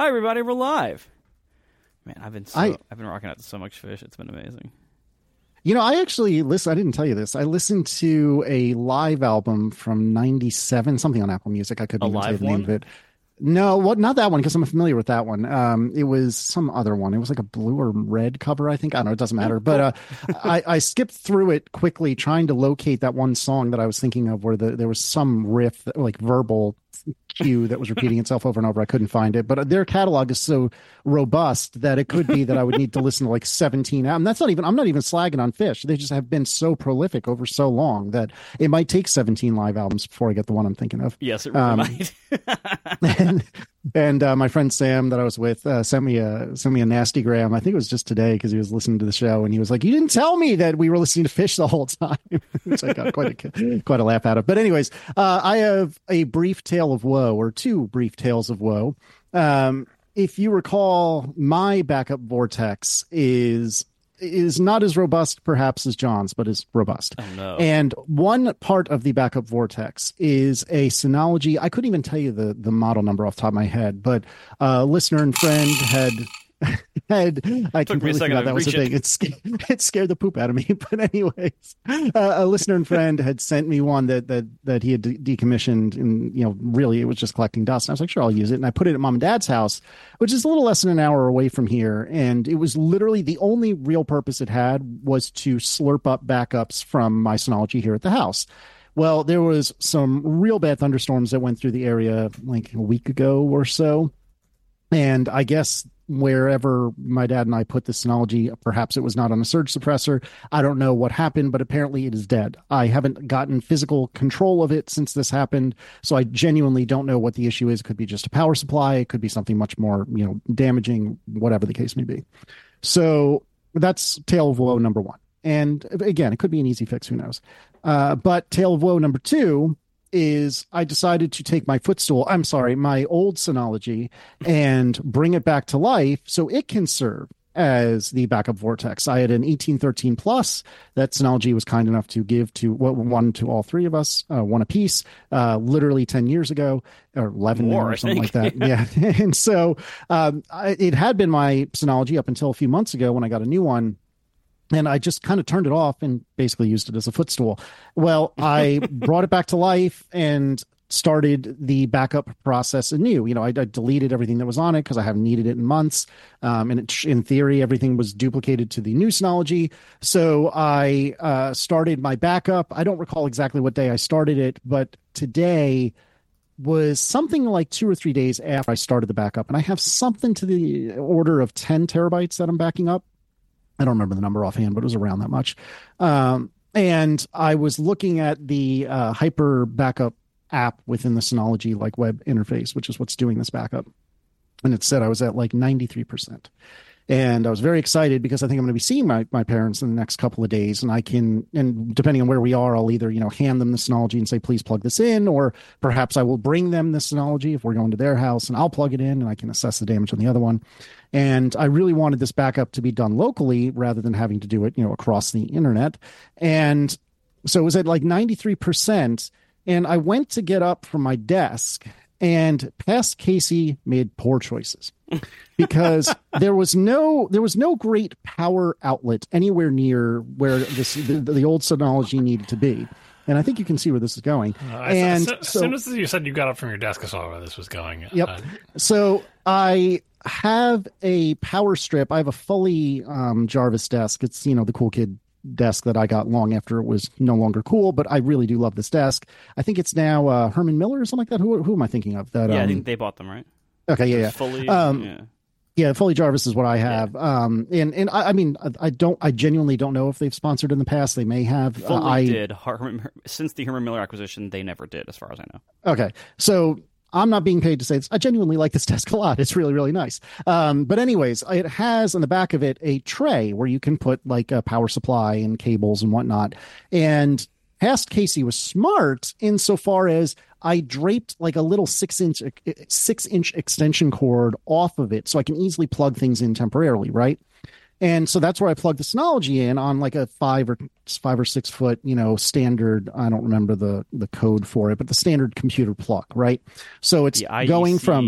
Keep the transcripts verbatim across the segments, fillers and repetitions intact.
Hi, everybody. We're live. Man, I've been so, I, I've been rocking out to so much Fish. It's been amazing. You know, I actually listen. I didn't tell you this. I listened to a live album from ninety-seven, something on Apple Music. I couldn't A even tell you live the name one? of it. No, what? Not that one, because I'm familiar with that one. Um, it was some other one. It was like a blue or red cover, I think. I don't know. It doesn't matter. But uh, I, I skipped through it quickly, trying to locate that one song that I was thinking of, where the, there was some riff, that, like verbal cue that was repeating itself over and over. I couldn't find it, but their catalog is so robust that it could be that I would need to listen to like seventeen. And that's not even, I'm not even slagging on Fish. They just have been so prolific over so long that it might take seventeen live albums before I get the one I'm thinking of. Yes, it really Um, might. and and uh, my friend Sam that I was with uh, sent me a sent me a nasty gram. I think it was just today, because he was listening to the show and he was like, "You didn't tell me that we were listening to Fish the whole time," which I got quite a quite a laugh out of. But anyways, uh, I have a brief tale of woe, or two brief tales of woe. Um, if you recall, my backup vortex is is not as robust perhaps as John's, but is robust. Oh, no. And one part of the backup vortex is a Synology. I couldn't even tell you the, the model number off the top of my head, but a listener and friend had had I Took me a completely second forgot to that was a reach it. thing. It scared, it scared the poop out of me. But anyways, uh, a listener and friend had sent me one that that that he had de- decommissioned, and you know, really it was just collecting dust. And I was like, sure, I'll use it. And I put it at mom and dad's house, which is a little less than an hour away from here. And it was literally the only real purpose it had was to slurp up backups from my Synology here at the house. Well, there was some real bad thunderstorms that went through the area like a week ago or so. And I guess wherever my dad and I put the Synology, perhaps it was not on a surge suppressor. I don't know what happened, but apparently it is dead. I haven't gotten physical control of it since this happened, so I genuinely don't know what the issue is. It could be just a power supply. It could be something much more, you know, damaging, whatever the case may be. So that's tale of woe number one. And again, it could be an easy fix. Who knows? Uh, but tale of woe number two is I decided to take my footstool, I'm sorry, my old Synology, and bring it back to life so it can serve as the backup vortex. I had an eighteen thirteen Plus that Synology was kind enough to give to one to all three of us, uh, one apiece, uh, literally ten years ago, or eleven More, or something I like that. Yeah. And so um, I, it had been my Synology up until a few months ago when I got a new one. And I just kind of turned it off and basically used it as a footstool. Well, I brought it back to life and started the backup process anew. You know, I, I deleted everything that was on it because I haven't needed it in months. Um, and it, in theory, everything was duplicated to the new Synology. So I uh, started my backup. I don't recall exactly what day I started it, but today was something like two or three days after I started the backup. And I have something to the order of ten terabytes that I'm backing up. I don't remember the number offhand, but it was around that much. Um, and I was looking at the uh, Hyper Backup app within the Synology like web interface, which is what's doing this backup. And it said I was at like ninety-three percent. And I was very excited because I think I'm going to be seeing my, my parents in the next couple of days. And I can, and depending on where we are, I'll either, you know, hand them the Synology and say, please plug this in, or perhaps I will bring them the Synology if we're going to their house and I'll plug it in and I can assess the damage on the other one. And I really wanted this backup to be done locally rather than having to do it, you know, across the internet. And so it was at like ninety-three percent. And I went to get up from my desk, and past Casey made poor choices because there was no there was no great power outlet anywhere near where this the, the old Synology needed to be. And I think you can see where this is going. Uh, and as, as so, soon as you said you got up from your desk, I saw where this was going. Yep. Uh, So I have a power strip. I have a fully um, Jarvis desk. It's, you know, the cool kid desk that I got long after it was no longer cool, but I really do love this desk. I think it's now uh, Herman Miller or something like that. Who who am I thinking of? That Yeah, um, I think they bought them, right? okay, yeah, yeah. Fully, Um, yeah. Yeah, Foley Jarvis is what I have. Um, and and I, I mean, I, I don't, I genuinely don't know if they've sponsored in the past. They may have. Fully uh, I did. Herman, since the Herman Miller acquisition, they never did, as far as I know. Okay, so I'm not being paid to say this. I genuinely like this desk a lot. It's really, really nice. Um, but anyways, it has on the back of it a tray where you can put like a power supply and cables and whatnot. And past Casey was smart insofar as I draped like a little six inch six inch extension cord off of it so I can easily plug things in temporarily, right? And so that's where I plugged the Synology in on like a five or five or six foot, you know, standard. I don't remember the the code for it, but the standard computer plug, right? So it's The going I E C from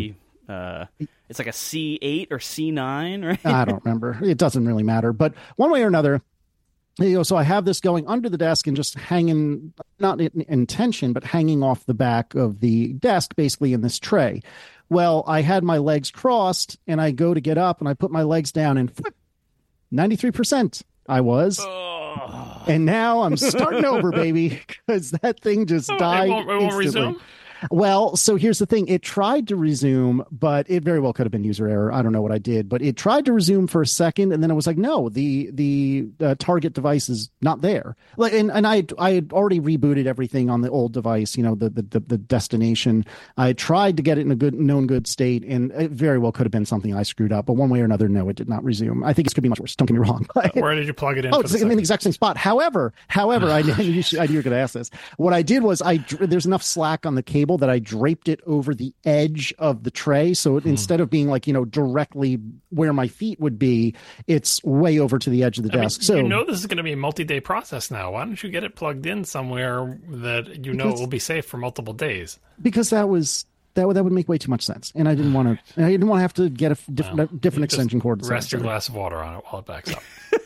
Uh, it's like a C eight or C nine, right? I don't remember. It doesn't really matter. But one way or another, you know, so I have this going under the desk and just hanging, not in, in tension, but hanging off the back of the desk, basically in this tray. Well, I had my legs crossed and I go to get up and I put my legs down and flip, ninety-three percent I was. Oh. And now I'm starting over, baby, because that thing just Oh, died it won't, it won't instantly. resume? Well, so here's the thing. It tried to resume, but it very well could have been user error. I don't know what I did, but it tried to resume for a second, and then it was like, no, the the uh, target device is not there. Like, and, and I I had already rebooted everything on the old device, you know, the the the, the destination. I tried to get it in a good known good state, and it very well could have been something I screwed up. But one way or another, no, it did not resume. I think it could be much worse. Don't get me wrong. Where did you plug it in? Oh, for it's the in the second? exact same spot. However, however, I, knew you should, I knew you were going to ask this. What I did was I there's enough slack on the cable that I draped it over the edge of the tray. So it, Hmm. instead of being like, you know, directly where my feet would be, it's way over to the edge of the I mean, desk. So you know this is going to be a multi-day process now. Why don't you get it plugged in somewhere that you know Because- it will be safe for multiple days? because that was that would that would make way too much sense, and I didn't want to. I didn't want to have to get a f- different Well, different you just extension cord. to Rest your set it. glass of water on it while it backs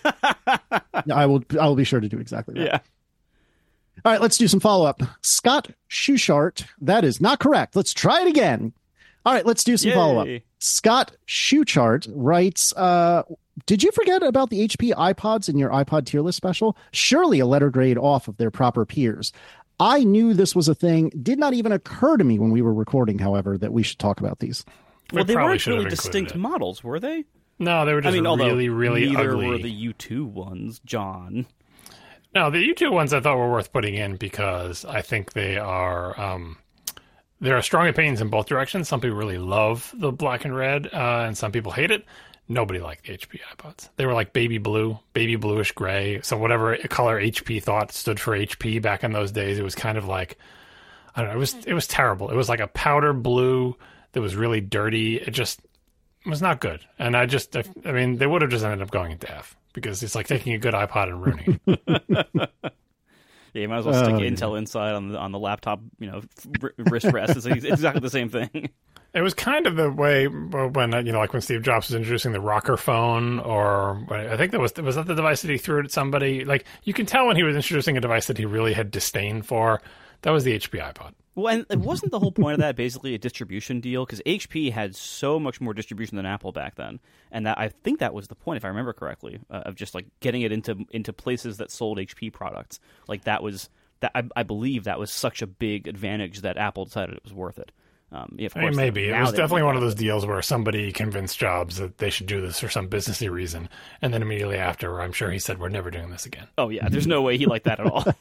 up. I will. I will be sure to do exactly that. Yeah. All right, let's do some follow up. Scott Schuchart, that is not correct. Let's try it again. All right, let's do some Yay. follow up. Scott Schuchart writes, uh, did you forget about the H P iPods in your iPod tier list special? Surely a letter grade off of their proper peers. I knew this was a thing. Did not even occur to me when we were recording, however, that we should talk about these. Well, they probably weren't should have really included distinct it. models, were they? No, they were just I mean, although really, really neither ugly. were the U two ones, John. No, the U two ones I thought were worth putting in because I think they are um, there are strong opinions in both directions. Some people really love the black and red, uh, and some people hate it. Nobody liked the H P iPods. They were like baby blue, baby bluish gray. So whatever color H P thought stood for H P back in those days, it was kind of like I don't know. It was it was terrible. It was like a powder blue that was really dirty. It just was not good. And I just I, I mean they would have just ended up going into F. Because it's like taking a good iPod and ruining it. Yeah, you might as well stick Oh, Intel Inside on the on the laptop, you know, r- wrist rest. It's exactly the same thing. It was kind of the way when, you know, like when Steve Jobs was introducing the rocker phone, or I think that was, was that the device that he threw at somebody? Like, you can tell when he was introducing a device that he really had disdain for. That was the H P iPod. Well, and it wasn't the whole point of that basically a distribution deal? Because H P had so much more distribution than Apple back then, and that I think that was the point, if I remember correctly, uh, of just like getting it into into places that sold H P products. Like that was that I, I believe that was such a big advantage that Apple decided it was worth it. Um, yeah, of I mean, course, maybe. It now was they definitely don't one of have those it. deals where somebody convinced Jobs that they should do this for some businessy reason, and then immediately after, I'm sure he said, we're never doing this again. Oh yeah, there's no way he liked that at all.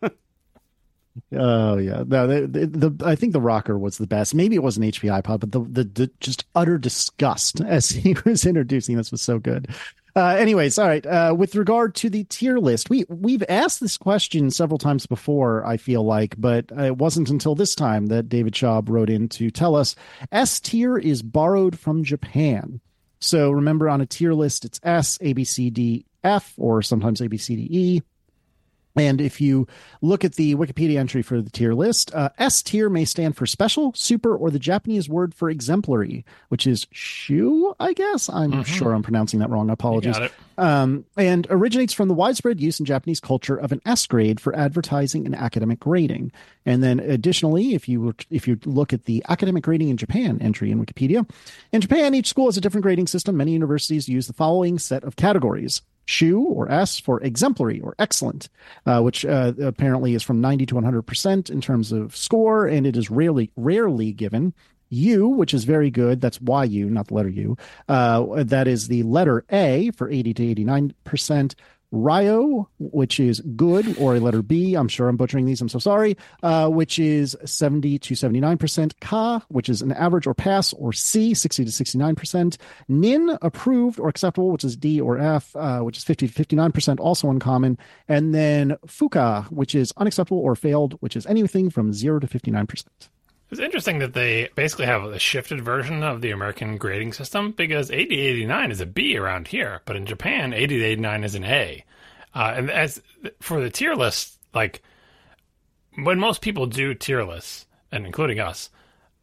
Oh yeah, no, the, the, the I think the rocker was the best. Maybe it was an H P iPod, but the, the the just utter disgust as he was introducing this was so good. Uh, anyways, all right. Uh, with regard to the tier list, we we've asked this question several times before, I feel like, but it wasn't until this time that David Schaub wrote in to tell us S tier is borrowed from Japan. So remember, on a tier list, it's S, A, B, C, D, F, or sometimes A, B, C, D, E. And if you look at the Wikipedia entry for the tier list, uh, S tier may stand for special, super, or the Japanese word for exemplary, which is shu, I guess. I'm Mm-hmm. sure I'm pronouncing that wrong. Apologies. Got it. Um, and originates from the widespread use in Japanese culture of an S grade for advertising and academic grading. And then additionally, if you if you look at the academic grading in Japan entry in Wikipedia, in Japan, each school has a different grading system. Many universities use the following set of categories. Shu, or S, for exemplary or excellent, uh, which uh, apparently is from ninety to one hundred percent in terms of score, and it is rarely rarely given. U, which is very good, that's Y U, not the letter U. Uh, that is the letter A for eighty to eighty-nine percent. Ryo, which is good, or a letter B. I'm sure I'm butchering these. I'm so sorry. Uh, which is seventy to seventy-nine percent. Ka, which is an average or pass, or C, sixty to sixty-nine percent. Nin, approved or acceptable, which is D or F, uh, which is fifty to fifty-nine percent, also uncommon. And then Fuka, which is unacceptable or failed, which is anything from zero to fifty-nine percent. It's interesting that they basically have a shifted version of the American grading system because eighty to eighty-nine is a B around here, but in Japan, eighty to eighty-nine is an A. Uh, and as for the tier list, like when most people do tier lists, and including us,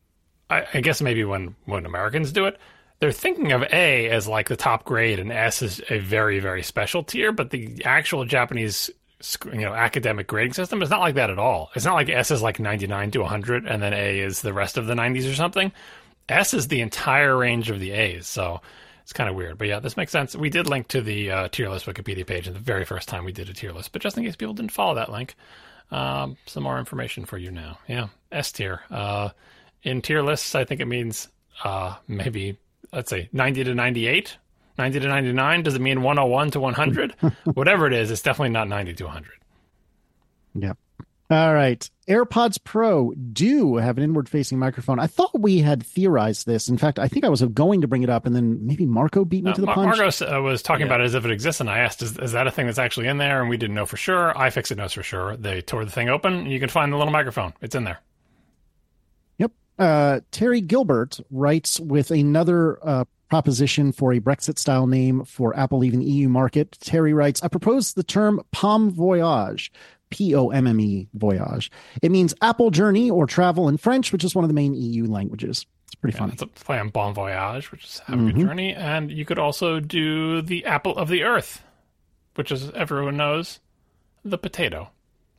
I, I guess maybe when, when Americans do it, they're thinking of A as like the top grade and S is a very, very special tier, but the actual Japanese, you know, academic grading system is not like that at all. It's not like S is like ninety-nine to one hundred and then A is the rest of the nineties or something. S is the entire range of the A's, so it's kind of weird. But yeah, this makes sense. We did link to the uh, tier list Wikipedia page in the very first time we did a tier list, but just in case people didn't follow that link, um, some more information for you now. Yeah, S tier. Uh, in tier lists, I think it means uh, maybe, let's say, ninety to ninety-eight, ninety to ninety-nine. Does it mean one oh one to one hundred? Whatever it is, it's definitely not ninety to one hundred. Yeah. All right. AirPods Pro do have an inward-facing microphone. I thought we had theorized this. In fact, I think I was going to bring it up, and then maybe Marco beat me uh, to the Mar- punch. Marco uh, was talking yeah. about it as if it exists, and I asked, is, is that a thing that's actually in there? And we didn't know for sure. iFixit knows for sure. They tore the thing open, and you can find the little microphone. It's in there. Yep. Uh, Terry Gilbert writes with another uh, proposition for a Brexit-style name for Apple leaving the E U market. Terry writes, I propose the term Pomme Voyage, P O M M E Voyage. It means Apple journey or travel in French, which is one of the main E U languages. It's pretty yeah, fun. It's a play on Bon Voyage, which is have a mm-hmm. good journey. And you could also do the apple of the earth, which, as everyone knows, the potato.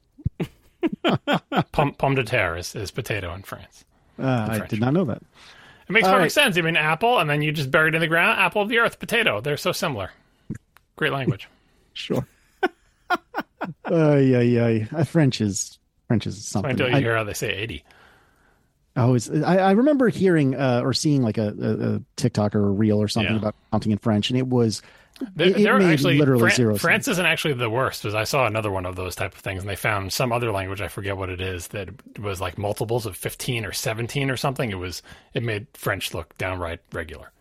Pomme, pomme de terre is, is potato in France. Uh, in I did not know that. It makes All perfect right. sense. I mean, apple, and then you just bury it in the ground. Apple of the earth, potato. They're so similar. Great language. Sure. uh, yeah, yeah. French is French is something. Until you I, hear how they say eighty. Oh, it's, I, I remember hearing uh, or seeing like a, a, a TikTok or a reel or something yeah. about counting in French, and it was There, it, it there made actually literally Fran- zero France sense. isn't actually the worst, because I saw another one of those type of things, and they found some other language, I forget what it is, that was like multiples of fifteen or seventeen or something. It was it made French look downright regular.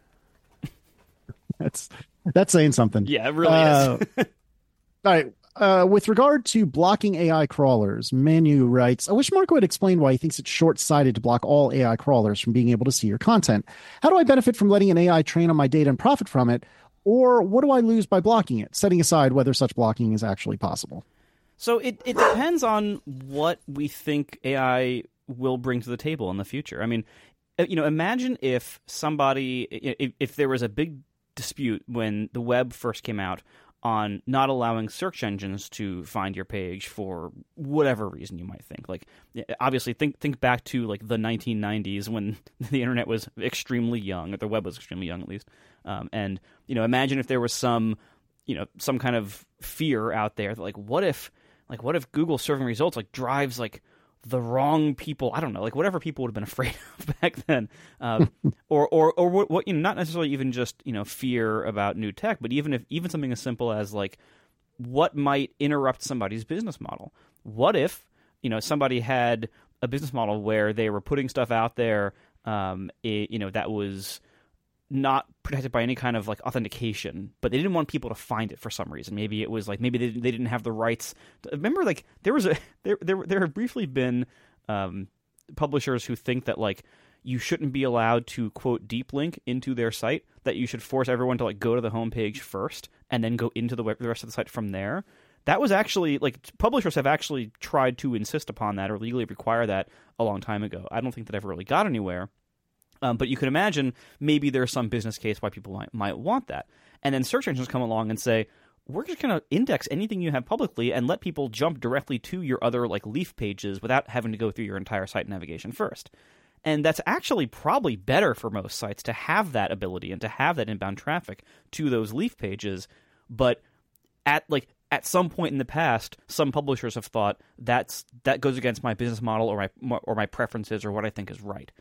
That's that's saying something. Yeah, it really uh, is. All right. Uh, with regard to blocking A I crawlers, Manu writes, I wish Marco had explained why he thinks it's short-sighted to block all A I crawlers from being able to see your content. How do I benefit from letting an A I train on my data and profit from it? Or what do I lose by blocking it, setting aside whether such blocking is actually possible? So it, it depends on what we think A I will bring to the table in the future. I mean, you know, imagine if somebody, if, if there was a big dispute when the web first came out on not allowing search engines to find your page for whatever reason you might think. Like, obviously, think think back to like the nineteen nineties when the internet was extremely young, or the web was extremely young at least. Um, and you know, imagine if there was some, you know, some kind of fear out there that like, what if, like, what if Google serving results like drives like the wrong people? I don't know, like whatever people would have been afraid of back then, um, or or or what, what you know, not necessarily even just you know fear about new tech, but even if even something as simple as like what might interrupt somebody's business model. What if you know somebody had a business model where they were putting stuff out there, um, it, you know that was not protected by any kind of like authentication, but they didn't want people to find it for some reason. Maybe it was like maybe they, they didn't have the rights. To, remember, like there was a there there there have briefly been um, publishers who think that like you shouldn't be allowed to quote deep link into their site. That you should force everyone to like go to the homepage first and then go into the web, the rest of the site from there. That was actually like publishers have actually tried to insist upon that or legally require that a long time ago. I don't think that ever really got anywhere. Um, but you can imagine maybe there's some business case why people might, might want that. And then search engines come along and say, we're just going to index anything you have publicly and let people jump directly to your other like leaf pages without having to go through your entire site navigation first. And that's actually probably better for most sites to have that ability and to have that inbound traffic to those leaf pages. But at like at some point in the past, some publishers have thought that's that goes against my business model or my or my preferences or what I think is right.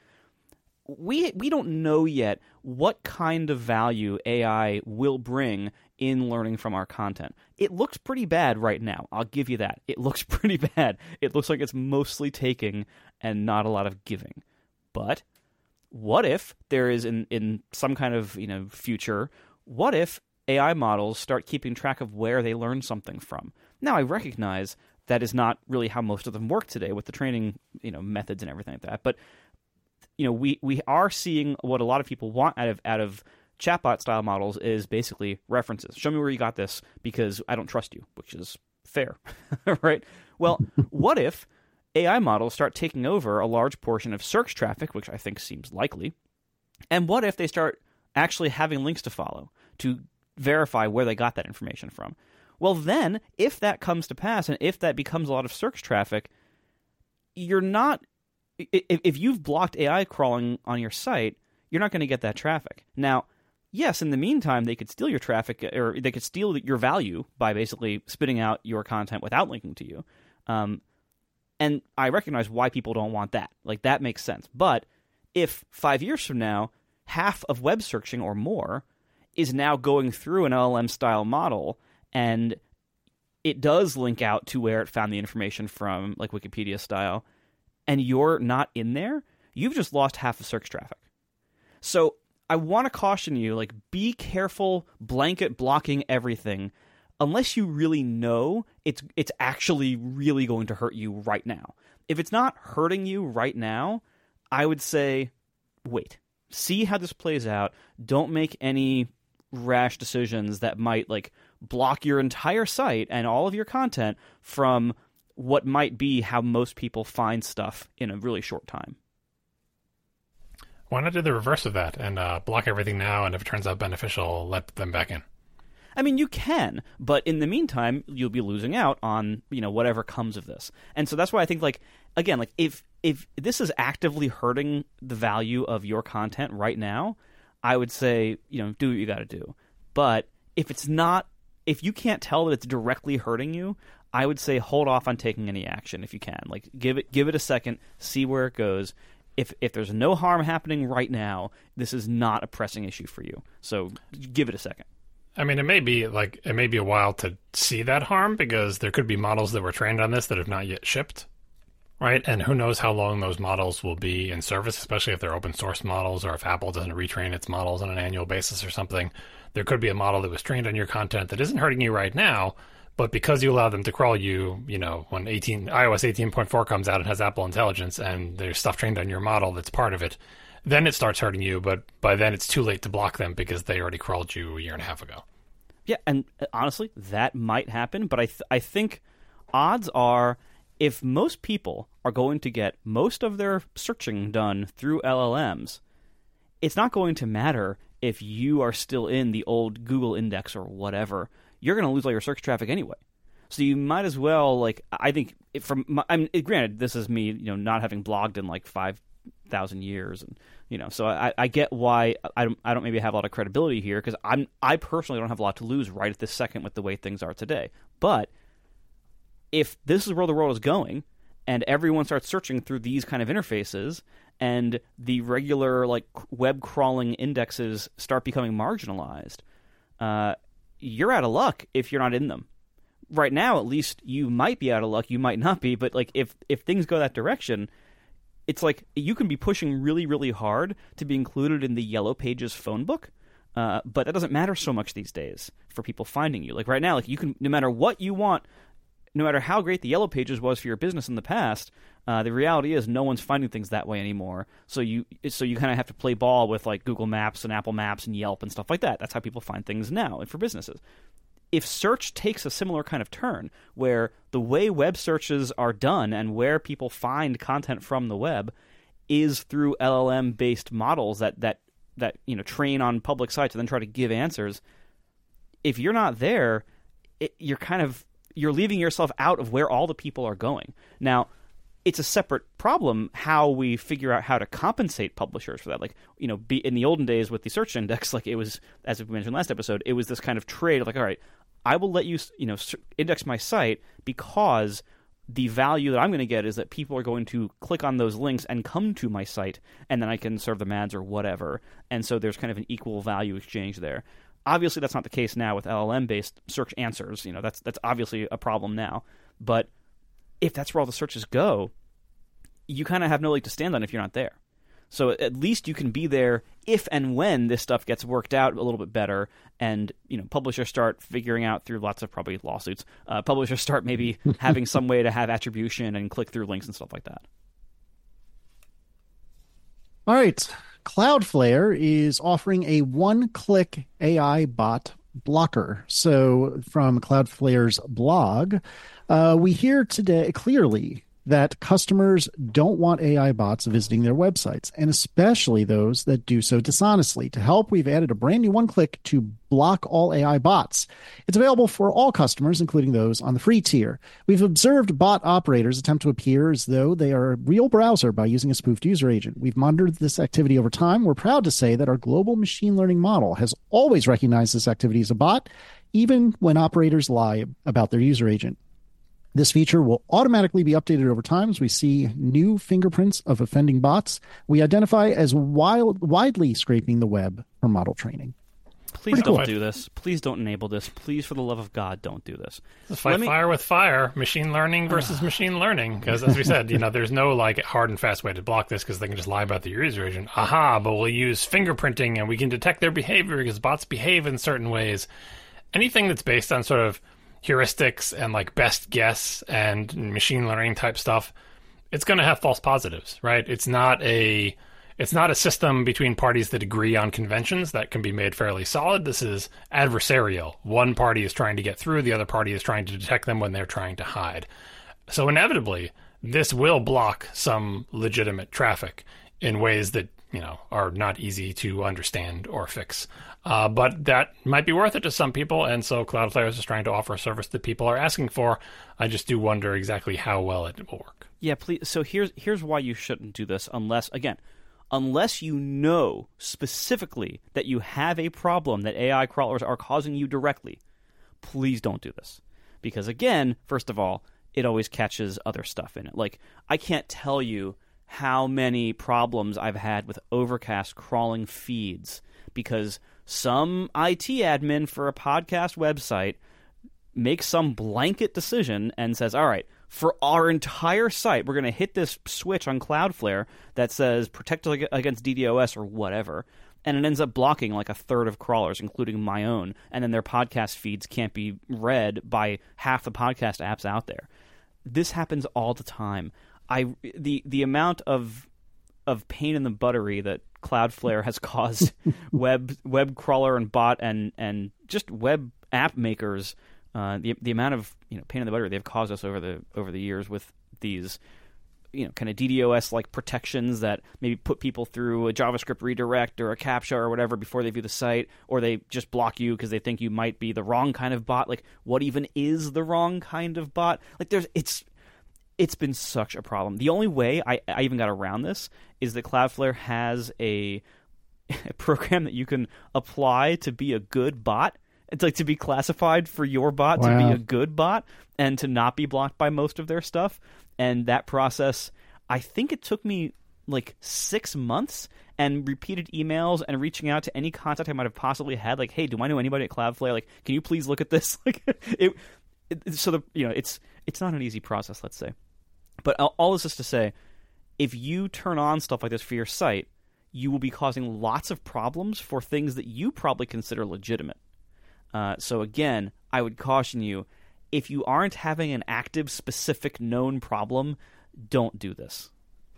We we don't know yet what kind of value A I will bring in learning from our content. It looks pretty bad right now. I'll give you that. It looks pretty bad. It looks like it's mostly taking and not a lot of giving. But what if there is in, in some kind of you know future, what if A I models start keeping track of where they learn something from? Now, I recognize that is not really how most of them work today with the training you know methods and everything like that. But you know, we, we are seeing what a lot of people want out of out of chatbot style models is basically references. Show me where you got this because I don't trust you, which is fair, right? Well, what if A I models start taking over a large portion of search traffic, which I think seems likely? And what if they start actually having links to follow to verify where they got that information from? Well, then, if that comes to pass and if that becomes a lot of search traffic, you're not if, if you've blocked A I crawling on your site, you're not going to get that traffic. Now, yes, in the meantime, they could steal your traffic, or they could steal your value by basically spitting out your content without linking to you. Um, and I recognize why people don't want that. Like, that makes sense. But if five years from now, half of web searching or more is now going through an L L M-style model, and it does link out to where it found the information from, like Wikipedia style, and you're not in there, you've just lost half of search traffic. So I want to caution you, like, be careful blanket blocking everything unless you really know it's it's actually really going to hurt you right now. If it's not hurting you right now, I would say wait. See how this plays out. Don't make any rash decisions that might, like, block your entire site and all of your content from what might be how most people find stuff in a really short time. Why not do the reverse of that and uh, block everything now, and if it turns out beneficial, let them back in? I mean, you can, but in the meantime, you'll be losing out on, you know, whatever comes of this. And so that's why I think, like, again, like, if if this is actively hurting the value of your content right now, I would say, you know, do what you got to do. But if it's not, if you can't tell that it's directly hurting you, I would say hold off on taking any action if you can. Like, give it give it a second, see where it goes. If if there's no harm happening right now, this is not a pressing issue for you. So give it a second. I mean, it may be like it may be a while to see that harm, because there could be models that were trained on this that have not yet shipped, right? And who knows how long those models will be in service, especially if they're open source models, or if Apple doesn't retrain its models on an annual basis or something. There could be a model that was trained on your content that isn't hurting you right now, but because you allow them to crawl you, you know, when eighteen iOS eighteen point four comes out and has Apple Intelligence, and there's stuff trained on your model that's part of it, then it starts hurting you. But by then it's too late to block them because they already crawled you a year and a half ago. Yeah, and honestly, that might happen. But I th- I think odds are, if most people are going to get most of their searching done through L L Ms, it's not going to matter if you are still in the old Google index or whatever. You're going to lose all your search traffic anyway. So you might as well, like, I think, it, from my, I mean, it, granted, this is me, you know, not having blogged in like five thousand years, and you know, so I, I get why I don't, I don't maybe have a lot of credibility here, because I'm, I personally don't have a lot to lose right at this second with the way things are today. But if this is where the world is going, and everyone starts searching through these kind of interfaces, and the regular, like, web crawling indexes start becoming marginalized, uh, you're out of luck if you're not in them. Right now, at least, you might be out of luck, you might not be, but like if if things go that direction, it's like you can be pushing really, really hard to be included in the Yellow Pages phone book, uh, but that doesn't matter so much these days for people finding you. Like right now, like you can, no matter what you want, no matter how great the Yellow Pages was for your business in the past, uh, the reality is no one's finding things that way anymore. So you so you kind of have to play ball with like Google Maps and Apple Maps and Yelp and stuff like that. That's how people find things now and for businesses. If search takes a similar kind of turn, where the way web searches are done and where people find content from the web is through L L M-based models that that that you know train on public sites and then try to give answers, if you're not there, it, you're kind of you're leaving yourself out of where all the people are going. Now, it's a separate problem how we figure out how to compensate publishers for that. Like, you know, be, in the olden days with the search index, like it was, as we mentioned last episode, it was this kind of trade of like, all right, I will let you, you know, index my site because the value that I'm going to get is that people are going to click on those links and come to my site, and then I can serve them ads or whatever. And so there's kind of an equal value exchange there. Obviously, that's not the case now with L L M-based search answers. You know, that's that's obviously a problem now. But if that's where all the searches go, you kind of have no leg to stand on if you're not there. So at least you can be there if and when this stuff gets worked out a little bit better, and you know publishers start figuring out through lots of probably lawsuits. Uh, publishers start maybe having some way to have attribution and click through links and stuff like that. All right. Cloudflare is offering a one-click A I bot blocker. So from Cloudflare's blog, uh, we hear today clearly that customers don't want A I bots visiting their websites, and especially those that do so dishonestly. To help, we've added a brand new one-click to block all A I bots. It's available for all customers, including those on the free tier. We've observed bot operators attempt to appear as though they are a real browser by using a spoofed user agent. We've monitored this activity over time. We're proud to say that our global machine learning model has always recognized this activity as a bot, even when operators lie about their user agent. This feature will automatically be updated over time as we see new fingerprints of offending bots we identify as wild, widely scraping the web for model training. Please Pretty don't cool. do this. Please don't enable this. Please, for the love of God, don't do this. Fight me... fire with fire. Machine learning versus machine learning. Because as we said, you know, there's no like hard and fast way to block this because they can just lie about the user agent. Aha! But we'll use fingerprinting and we can detect their behavior because bots behave in certain ways. Anything that's based on sort of heuristics and like best guess and machine learning type stuff, it's going to have false positives, right? It's not a it's not a system between parties that agree on conventions that can be made fairly solid. This is adversarial. One party is trying to get through, the other party is trying to detect them when they're trying to hide. So inevitably, this will block some legitimate traffic in ways that, you know, are not easy to understand or fix. Uh, but that might be worth it to some people, and so Cloudflare is just trying to offer a service that people are asking for. I just do wonder exactly how well it will work. Yeah, please. So here's here's why you shouldn't do this unless, again, unless you know specifically that you have a problem that A I crawlers are causing you directly. Please don't do this. Because again, first of all, it always catches other stuff in it. Like, I can't tell you how many problems I've had with Overcast crawling feeds because some I T admin for a podcast website makes some blanket decision and says, all right, for our entire site, we're going to hit this switch on Cloudflare that says protect against DDoS or whatever, and it ends up blocking like a third of crawlers, including my own, and then their podcast feeds can't be read by half the podcast apps out there. This happens all the time. I the the amount of of pain in the buttery that Cloudflare has caused web web crawler and bot and and just web app makers, uh, the the amount of you know pain in the buttery they've caused us over the over the years with these you know kind of DDoS like protections that maybe put people through a JavaScript redirect or a CAPTCHA or whatever before they view the site, or they just block you because they think you might be the wrong kind of bot. Like, what even is the wrong kind of bot? Like, there's it's. It's been such a problem. The only way I, I even got around this is that Cloudflare has a, a program that you can apply to be a good bot. It's like to be classified for your bot wow. to be a good bot and to not be blocked by most of their stuff. And that process, I think it took me like six months and repeated emails and reaching out to any contact I might have possibly had. Like, hey, do I know anybody at Cloudflare? Like, can you please look at this? Like, it, it. So the you know, it's it's not an easy process. Let's say. But all this is to say, if you turn on stuff like this for your site, you will be causing lots of problems for things that you probably consider legitimate. Uh, so again, I would caution you, if you aren't having an active, specific, known problem, don't do this.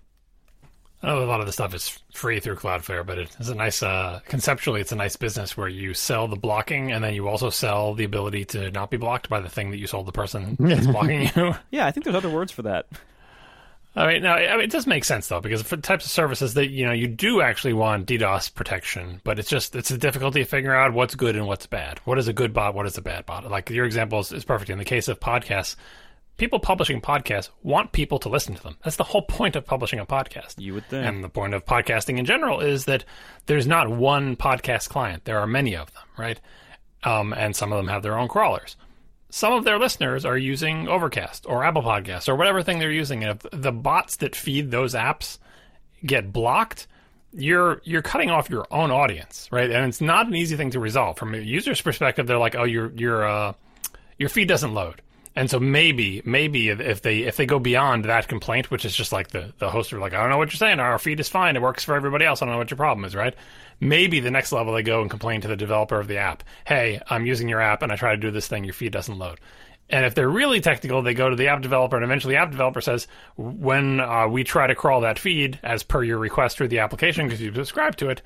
I know a lot of the stuff is free through Cloudflare, but it's a nice, uh, conceptually, it's a nice business where you sell the blocking and then you also sell the ability to not be blocked by the thing that you sold the person that's blocking you. Yeah, I think there's other words for that. I mean, no, I mean, it does make sense, though, because for the types of services that, you know, you do actually want DDoS protection, but it's just, it's a difficulty of figuring out what's good and what's bad. What is a good bot? What is a bad bot? Like, your example is, is perfect. In the case of podcasts, people publishing podcasts want people to listen to them. That's the whole point of publishing a podcast. You would think. And the point of podcasting in general is that there's not one podcast client. There are many of them, right? Um, and some of them have their own crawlers. Some of their listeners are using Overcast or Apple Podcasts or whatever thing they're using. And if the bots that feed those apps get blocked, you're you're cutting off your own audience, right? And it's not an easy thing to resolve. From a user's perspective, they're like, oh, your your uh, your feed doesn't load. And so maybe, maybe if they if they go beyond that complaint, which is just like the, the host are like, I don't know what you're saying. Our feed is fine. It works for everybody else. I don't know what your problem is, right? Maybe the next level they go and complain to the developer of the app. Hey, I'm using your app and I try to do this thing. Your feed doesn't load. And if they're really technical, they go to the app developer, and eventually the app developer says, when uh, we try to crawl that feed as per your request through the application because you subscribe to it,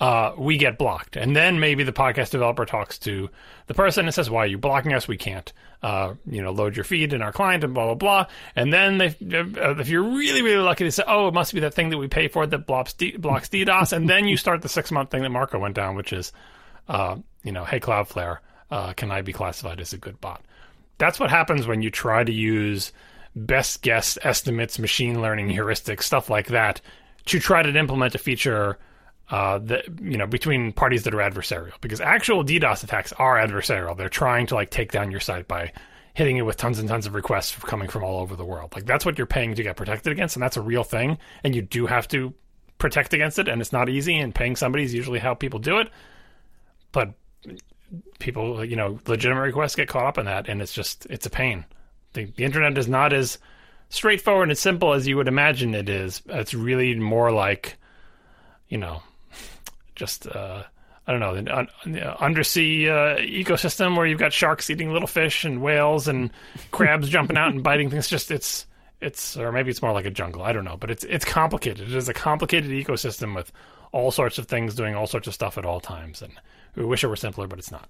uh, we get blocked. And then maybe the podcast developer talks to the person and says, why are you blocking us? We can't, uh, you know, load your feed in our client and blah, blah, blah. And then they, if you're really, really lucky, they say, oh, it must be that thing that we pay for that blocks, D- blocks DDoS. And then you start the six-month thing that Marco went down, which is, uh, you know, hey, Cloudflare, uh, can I be classified as a good bot? That's what happens when you try to use best guess estimates, machine learning heuristics, stuff like that, to try to implement a feature uh, that, you know, between parties that are adversarial. Because actual DDoS attacks are adversarial. They're trying to like take down your site by hitting it with tons and tons of requests coming from all over the world. Like that's what you're paying to get protected against, and that's a real thing. And you do have to protect against it, and it's not easy. And paying somebody is usually how people do it. But people, you know, legitimate requests get caught up in that, and it's just it's a pain. The, the internet is not as straightforward and simple as you would imagine it is. It's really more like, you know, just, uh, I don't know, an un- undersea uh, ecosystem where you've got sharks eating little fish and whales and crabs jumping out and biting things. Just it's, it's, or maybe it's more like a jungle. I don't know, but it's, it's complicated. It is a complicated ecosystem with all sorts of things doing all sorts of stuff at all times. And we wish it were simpler, but it's not.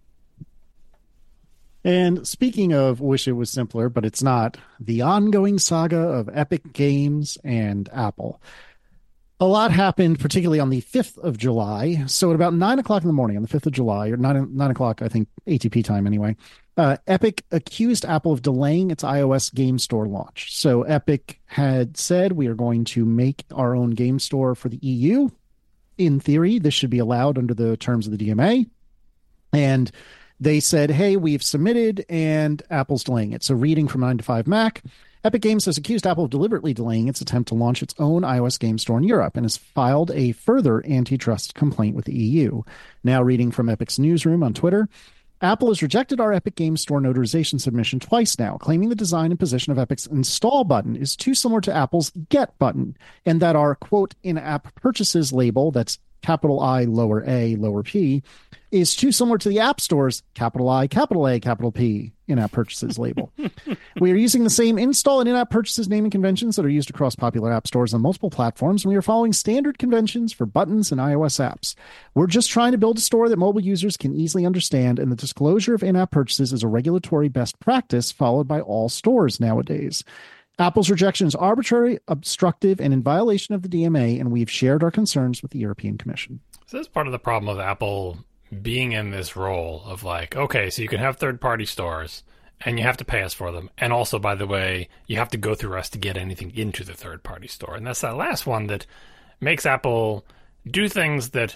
And speaking of wish it was simpler, but it's not, the ongoing saga of Epic Games and Apple. A lot happened, particularly on the fifth of July. So at about nine o'clock in the morning on the fifth of July, or nine, nine o'clock, I think, A T P time anyway, uh, Epic accused Apple of delaying its iOS game store launch. So Epic had said, we are going to make our own game store for the E U. In theory, this should be allowed under the terms of the D M A. And they said, hey, we've submitted, and Apple's delaying it. So reading from nine to five Mac, Epic Games has accused Apple of deliberately delaying its attempt to launch its own iOS game store in Europe and has filed a further antitrust complaint with the E U. Now reading from Epic's newsroom on Twitter, Apple has rejected our Epic Games Store notarization submission twice now, claiming the design and position of Epic's install button is too similar to Apple's get button, and that our, quote, in-app purchases label, that's capital I, lower a, lower p, is too similar to the App Store's capital I, capital A, capital P in-app purchases label. We are using the same install and in-app purchases naming conventions that are used across popular app stores on multiple platforms, and we are following standard conventions for buttons and iOS apps. We're just trying to build a store that mobile users can easily understand, and the disclosure of in-app purchases is a regulatory best practice followed by all stores nowadays. Apple's rejection is arbitrary, obstructive, and in violation of the D M A, and we've shared our concerns with the European Commission. So that's part of the problem of Apple being in this role of like, okay, so you can have third-party stores, and you have to pay us for them. And also, by the way, you have to go through us to get anything into the third-party store. And that's that last one that makes Apple do things that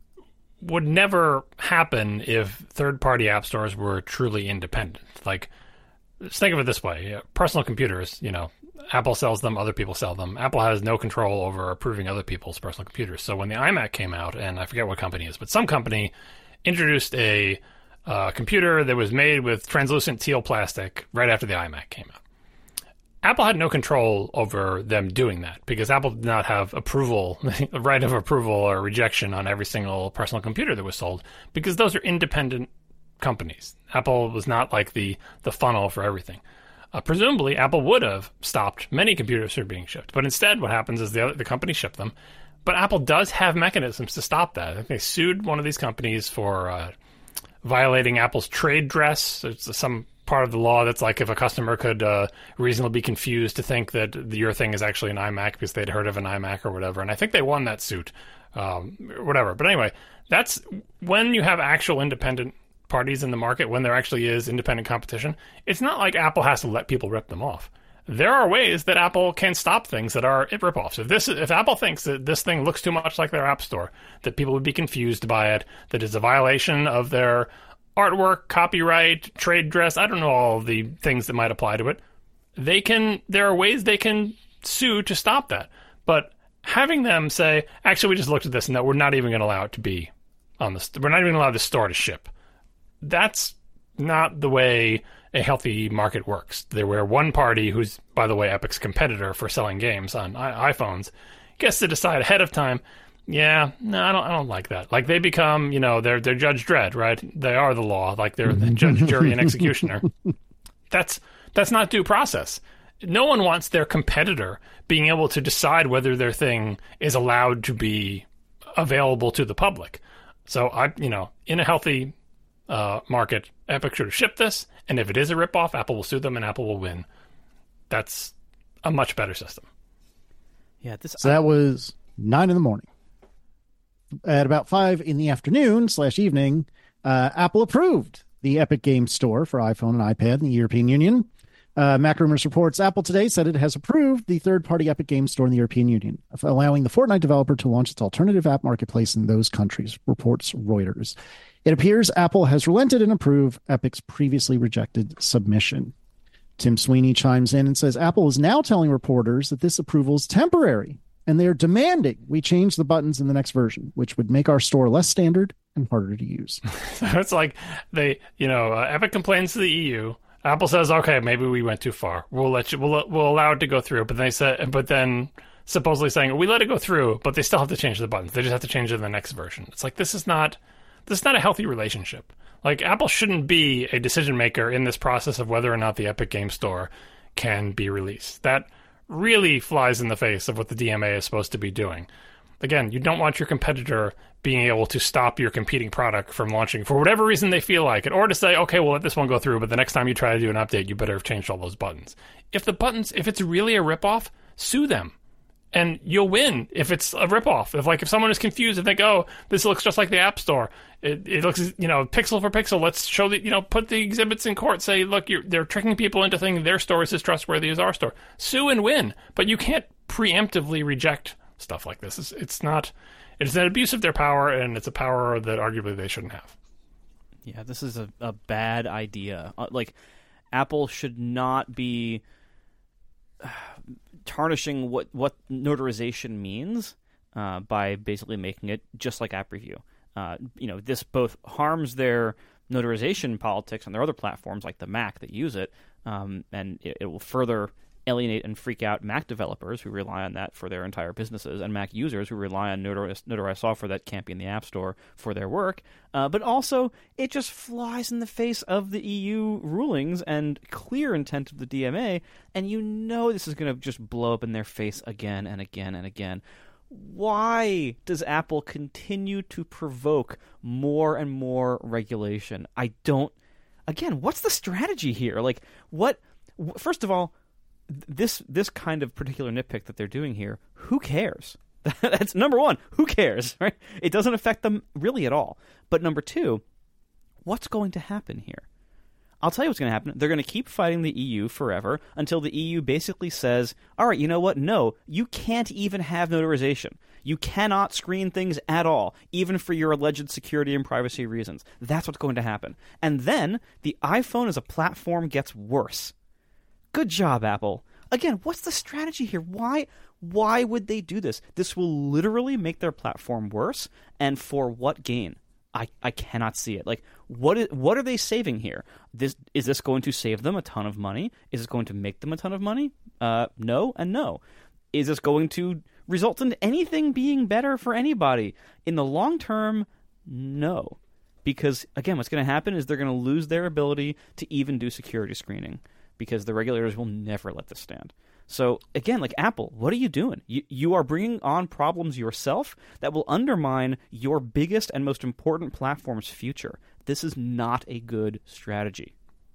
would never happen if third-party app stores were truly independent. Like, let's think of it this way. Personal computers, you know, Apple sells them, other people sell them. Apple has no control over approving other people's personal computers. So when the iMac came out, and I forget what company it is, but some company introduced a uh, computer that was made with translucent teal plastic right after the iMac came out. Apple had no control over them doing that because Apple did not have approval, right of approval or rejection on every single personal computer that was sold because those are independent companies. Apple was not like the, the funnel for everything. Uh, presumably, Apple would have stopped many computers from being shipped. But instead, what happens is the, other, the company shipped them. But Apple does have mechanisms to stop that. I think they sued one of these companies for uh, violating Apple's trade dress. It's some part of the law that's like if a customer could uh, reasonably be confused to think that your thing is actually an iMac because they'd heard of an iMac or whatever. And I think they won that suit, um, whatever. But anyway, that's when you have actual independent parties in the market, when there actually is independent competition. It's not like Apple has to let people rip them off. There are ways that Apple can stop things that are rip-offs. If this, if Apple thinks that this thing looks too much like their App Store, that people would be confused by it, that it's a violation of their artwork, copyright, trade dress, I don't know all of the things that might apply to it, they can. There are ways they can sue to stop that. But having them say, actually, we just looked at this and no, we're not even going to allow it to be on the. We're not even going to allow the store to ship. That's not the way a healthy market works. There where one party, who's, by the way, Epic's competitor for selling games on I- iPhones, gets to decide ahead of time, yeah, no, I don't I don't like that. Like, they become, you know, they're, they're Judge Dredd, right? They are the law. Like, they're the judge, jury, and executioner. That's that's not due process. No one wants their competitor being able to decide whether their thing is allowed to be available to the public. So I, you know, in a healthy uh, market, Epic should have shipped this, and if it is a ripoff, Apple will sue them and Apple will win. That's a much better system. Yeah, this. So that was nine in the morning. At about five in the afternoon slash evening, uh, Apple approved the Epic Games Store for iPhone and iPad in the European Union. Uh, MacRumors reports Apple today said it has approved the third-party Epic Games Store in the European Union, allowing the Fortnite developer to launch its alternative app marketplace in those countries, reports Reuters. It appears Apple has relented and approved Epic's previously rejected submission. Tim Sweeney chimes in and says Apple is now telling reporters that this approval is temporary, and they are demanding we change the buttons in the next version, which would make our store less standard and harder to use. So it's like they, you know, uh, Epic complains to the E U. Apple says, "Okay, maybe we went too far. We'll let you. We'll we'll allow it to go through." But they said, but then supposedly saying we let it go through, but they still have to change the buttons. They just have to change it in the next version. It's like this is not this is not a healthy relationship. Like Apple shouldn't be a decision maker in this process of whether or not the Epic Game Store can be released. That really flies in the face of what the D M A is supposed to be doing. Again, you don't want your competitor being able to stop your competing product from launching for whatever reason they feel like it, or to say, okay, we'll let this one go through, but the next time you try to do an update, you better have changed all those buttons. If the buttons, if it's really a ripoff, sue them. And you'll win if it's a ripoff. If like if someone is confused and think, oh, this looks just like the App Store, it, it looks, you know, pixel for pixel. Let's show the, you know, put the exhibits in court. Say, look, you're, they're tricking people into thinking their store is as trustworthy as our store. Sue and win, but you can't preemptively reject stuff like this. It's, it's not. It's an abuse of their power, and it's a power that arguably they shouldn't have. Yeah, this is a, a bad idea. Uh, like, Apple should not be uh, tarnishing what, what notarization means uh, by basically making it just like App Review. Uh, you know, this both harms their notarization politics on their other platforms like the Mac that use it, um, and it, it will further alienate and freak out Mac developers who rely on that for their entire businesses, and Mac users who rely on notarized, notarized software that can't be in the App Store for their work. Uh, but also, it just flies in the face of the E U rulings and clear intent of the D M A, and you know this is going to just blow up in their face again and again and again. Why does Apple continue to provoke more and more regulation? I don't... Again, what's the strategy here? Like, what... First of all, This this kind of particular nitpick that they're doing here, who cares? That's number one. Who cares, right? It doesn't affect them really at all. But number two, what's going to happen here? I'll tell you what's going to happen. They're going to keep fighting the E U forever until the E U basically says, all right, you know what? No, you can't even have notarization. You cannot screen things at all, even for your alleged security and privacy reasons. That's what's going to happen. And then the iPhone as a platform gets worse. Good job, Apple. Again, what's the strategy here? Why why would they do this? This will literally make their platform worse, and for what gain? I, I cannot see it. Like, what is, what are they saving here? This is this going to save them a ton of money? Is this going to make them a ton of money? Uh, no and no. Is this going to result in anything being better for anybody? In the long term, no. Because, again, what's going to happen is they're going to lose their ability to even do security screening, because the regulators will never let this stand. So, again, like Apple, what are you doing? You, you are bringing on problems yourself that will undermine your biggest and most important platform's future. This is not a good strategy.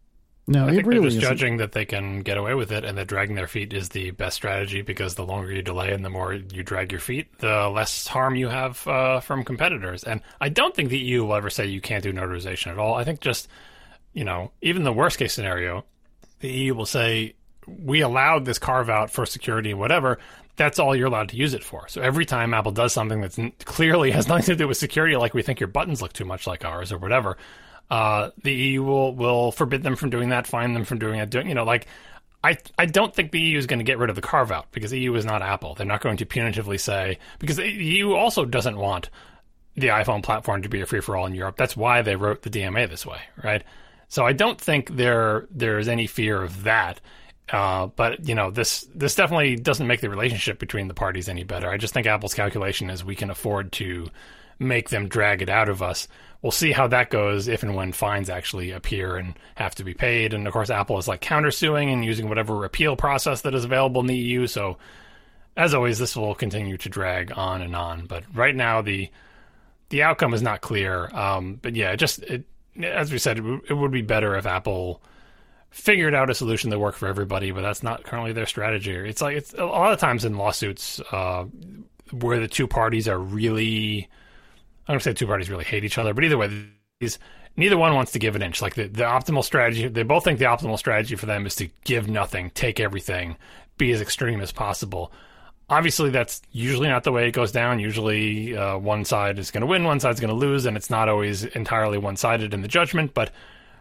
No, I it think really they're just isn't. judging that they can get away with it, and that dragging their feet is the best strategy, because the longer you delay and the more you drag your feet, the less harm you have uh, from competitors. And I don't think the E U will ever say you can't do notarization at all. I think just, you know, even the worst case scenario, the E U will say, we allowed this carve-out for security and whatever, that's all you're allowed to use it for. So every time Apple does something that clearly has nothing to do with security, like we think your buttons look too much like ours or whatever, uh, the E U will, will forbid them from doing that, fine them from doing it. Doing, you know, like, I, I don't think the E U is going to get rid of the carve-out, because the E U is not Apple. They're not going to punitively say, because the E U also doesn't want the iPhone platform to be a free-for-all in Europe. That's why they wrote the D M A this way, right? So I don't think there there's any fear of that. Uh, but, you know, this this definitely doesn't make the relationship between the parties any better. I just think Apple's calculation is we can afford to make them drag it out of us. We'll see how that goes if and when fines actually appear and have to be paid. And, of course, Apple is like countersuing and using whatever appeal process that is available in the E U. So as always, this will continue to drag on and on. But right now, the the outcome is not clear. Um, but yeah, it just it, as we said, it, w- it would be better if Apple figured out a solution that worked for everybody. But that's not currently their strategy. It's like it's a lot of times in lawsuits uh, where the two parties are really, I don't say two parties really hate each other, but either way, these. Neither one wants to give an inch. Like the, the optimal strategy, they both think the optimal strategy for them is to give nothing, take everything, be as extreme as possible. Obviously, that's usually not the way it goes down. Usually uh, one side is going to win, one side's going to lose, and it's not always entirely one-sided in the judgment, but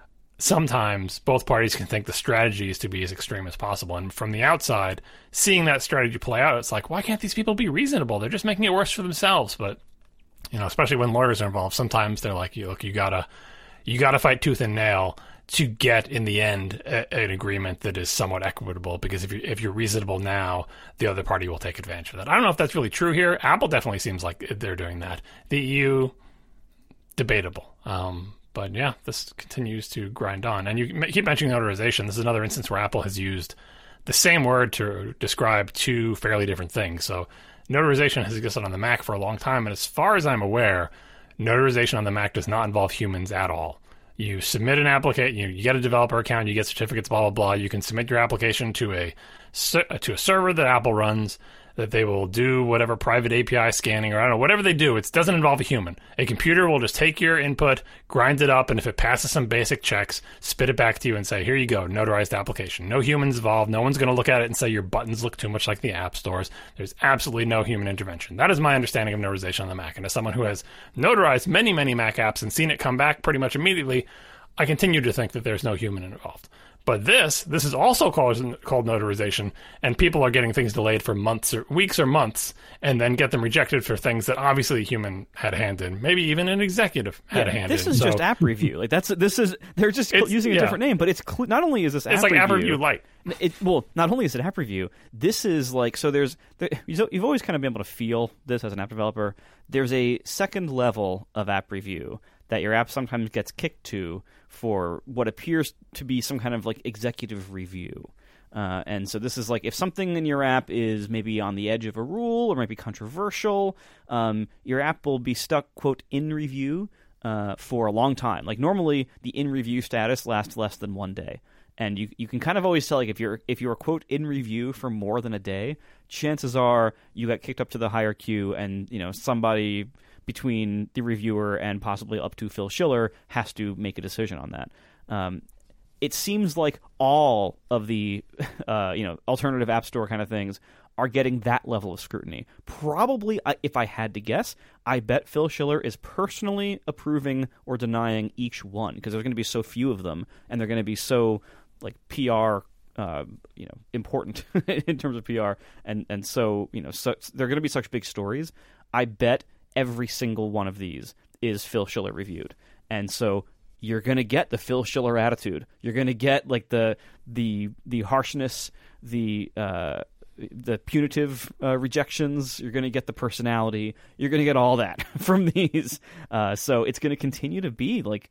sometimes both parties can think the strategy is to be as extreme as possible. And from the outside, seeing that strategy play out, it's like, why can't these people be reasonable? They're just making it worse for themselves. But, you know, especially when lawyers are involved, sometimes they're like, look, you gotta... You got to fight tooth and nail to get, in the end, a, an agreement that is somewhat equitable. Because if you if you're reasonable now, the other party will take advantage of that. I don't know if that's really true here. Apple definitely seems like they're doing that. The E U, debatable. Um, but yeah, this continues to grind on. And you keep mentioning notarization. This is another instance where Apple has used the same word to describe two fairly different things. So notarization has existed on the Mac for a long time, and as far as I'm aware, notarization on the Mac does not involve humans at all. You submit an application, you, you get a developer account, you get certificates, blah, blah, blah. You can submit your application to a to a server that Apple runs, that they will do whatever private A P I scanning or I don't know, whatever they do. It doesn't involve a human. A computer will just take your input, grind it up, and if it passes some basic checks, spit it back to you and say, here you go, notarized application. No humans involved. No one's going to look at it and say your buttons look too much like the app stores. There's absolutely no human intervention. That is my understanding of notarization on the Mac. And as someone who has notarized many, many Mac apps and seen it come back pretty much immediately, I continue to think that there's no human involved. But this, this is also called, called notarization, and people are getting things delayed for months or weeks or months, and then get them rejected for things that obviously a human had a hand in, maybe even an executive had yeah, a hand this in. This is so, just app review. Like that's this is they're just using a yeah. different name, but it's cl- not only is this app it's like review, app review light. It, well, not only is it app review, this is like so. There's there, you've always kind of been able to feel this as an app developer. There's a second level of app review that your app sometimes gets kicked to for what appears to be some kind of like executive review. Uh, and so this is like if something in your app is maybe on the edge of a rule or might be controversial, um, your app will be stuck, quote, in review uh, for a long time. Like normally the in review status lasts less than one day. And you you can kind of always tell, like, if you're if you're quote in review for more than a day, chances are you got kicked up to the higher queue, and you know somebody between the reviewer and possibly up to Phil Schiller has to make a decision on that. Um, it seems like all of the uh, you know alternative app store kind of things are getting that level of scrutiny. Probably, if I had to guess, I bet Phil Schiller is personally approving or denying each one because there's going to be so few of them, and they're going to be so like P R, uh, you know, important in terms of P R, and and so you know, so they're going to be such big stories. I bet every single one of these is Phil Schiller reviewed, and so you're going to get the Phil Schiller attitude. You're going to get like the the the harshness, the uh, the punitive uh, rejections. You're going to get the personality. You're going to get all that from these. Uh, so it's going to continue to be like.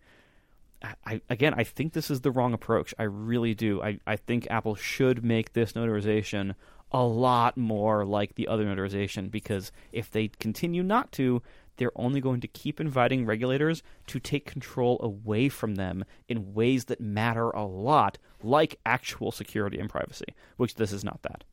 I, again, I think this is the wrong approach. I really do. I, I think Apple should make this notarization a lot more like the other notarization, because if they continue not to, they're only going to keep inviting regulators to take control away from them in ways that matter a lot, like actual security and privacy, which this is not that.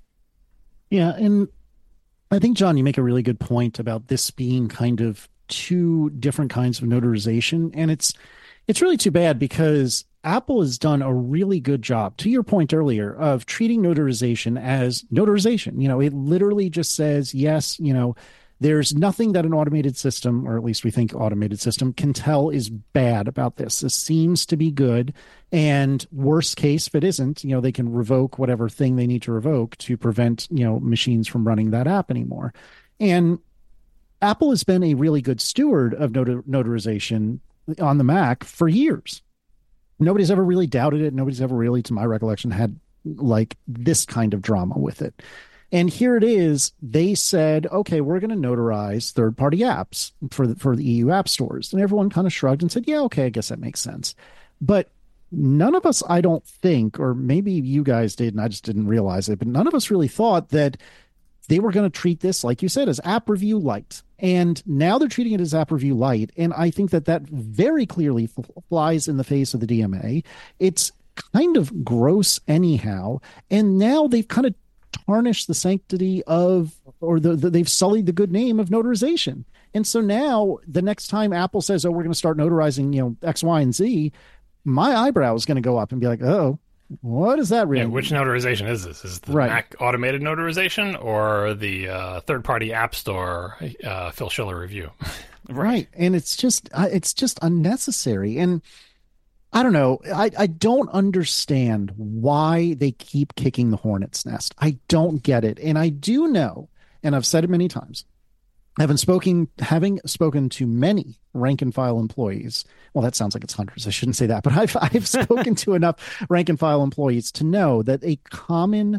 Yeah, and I think, John, you make a really good point about this being kind of two different kinds of notarization, and it's It's really too bad because Apple has done a really good job, to your point earlier, of treating notarization as notarization. You know, it literally just says, yes, you know, there's nothing that an automated system, or at least we think automated system, can tell is bad about this. This seems to be good. And worst case, if it isn't, you know, they can revoke whatever thing they need to revoke to prevent, you know, machines from running that app anymore. And Apple has been a really good steward of notar- notarization on the Mac for years. Nobody's ever really doubted it. Nobody's ever really, to my recollection, had like this kind of drama with it. And here it is. They said, okay, we're going to notarize third-party apps for the, for the E U app stores. And everyone kind of shrugged and said, yeah, okay, I guess that makes sense. But none of us, I don't think, or maybe you guys did and I just didn't realize it, but none of us really thought that they were going to treat this, like you said, as App Review Lite. And now they're treating it as App Review Lite. And I think that that very clearly flies in the face of the D M A. It's kind of gross anyhow. And now they've kind of tarnished the sanctity of, or the, the they've sullied the good name of notarization. And so now the next time Apple says, oh, we're going to start notarizing, you know, X, Y, and Z, my eyebrow is going to go up and be like, oh, what is that really? Yeah, which notarization is this? Is it the right. Mac automated notarization or the uh, third-party App Store uh, Phil Schiller review? Right. And it's just, uh, it's just unnecessary. And I don't know. I, I don't understand why they keep kicking the hornet's nest. I don't get it. And I do know, and I've said it many times, having spoken, having spoken to many rank and file employees. Well, that sounds like it's hundreds. I shouldn't say that, but I've, I've spoken to enough rank and file employees to know that a common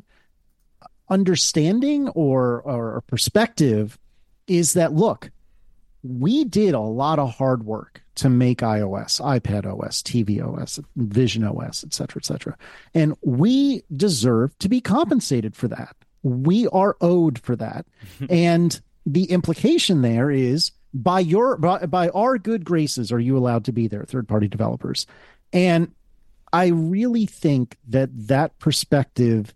understanding or, or perspective is that, look, we did a lot of hard work to make iOS, iPad O S, T V O S, Vision O S, et cetera, et cetera. And we deserve to be compensated for that. We are owed for that. And the implication there is by your by, by our good graces are you allowed to be there, third-party developers. And I really think that that perspective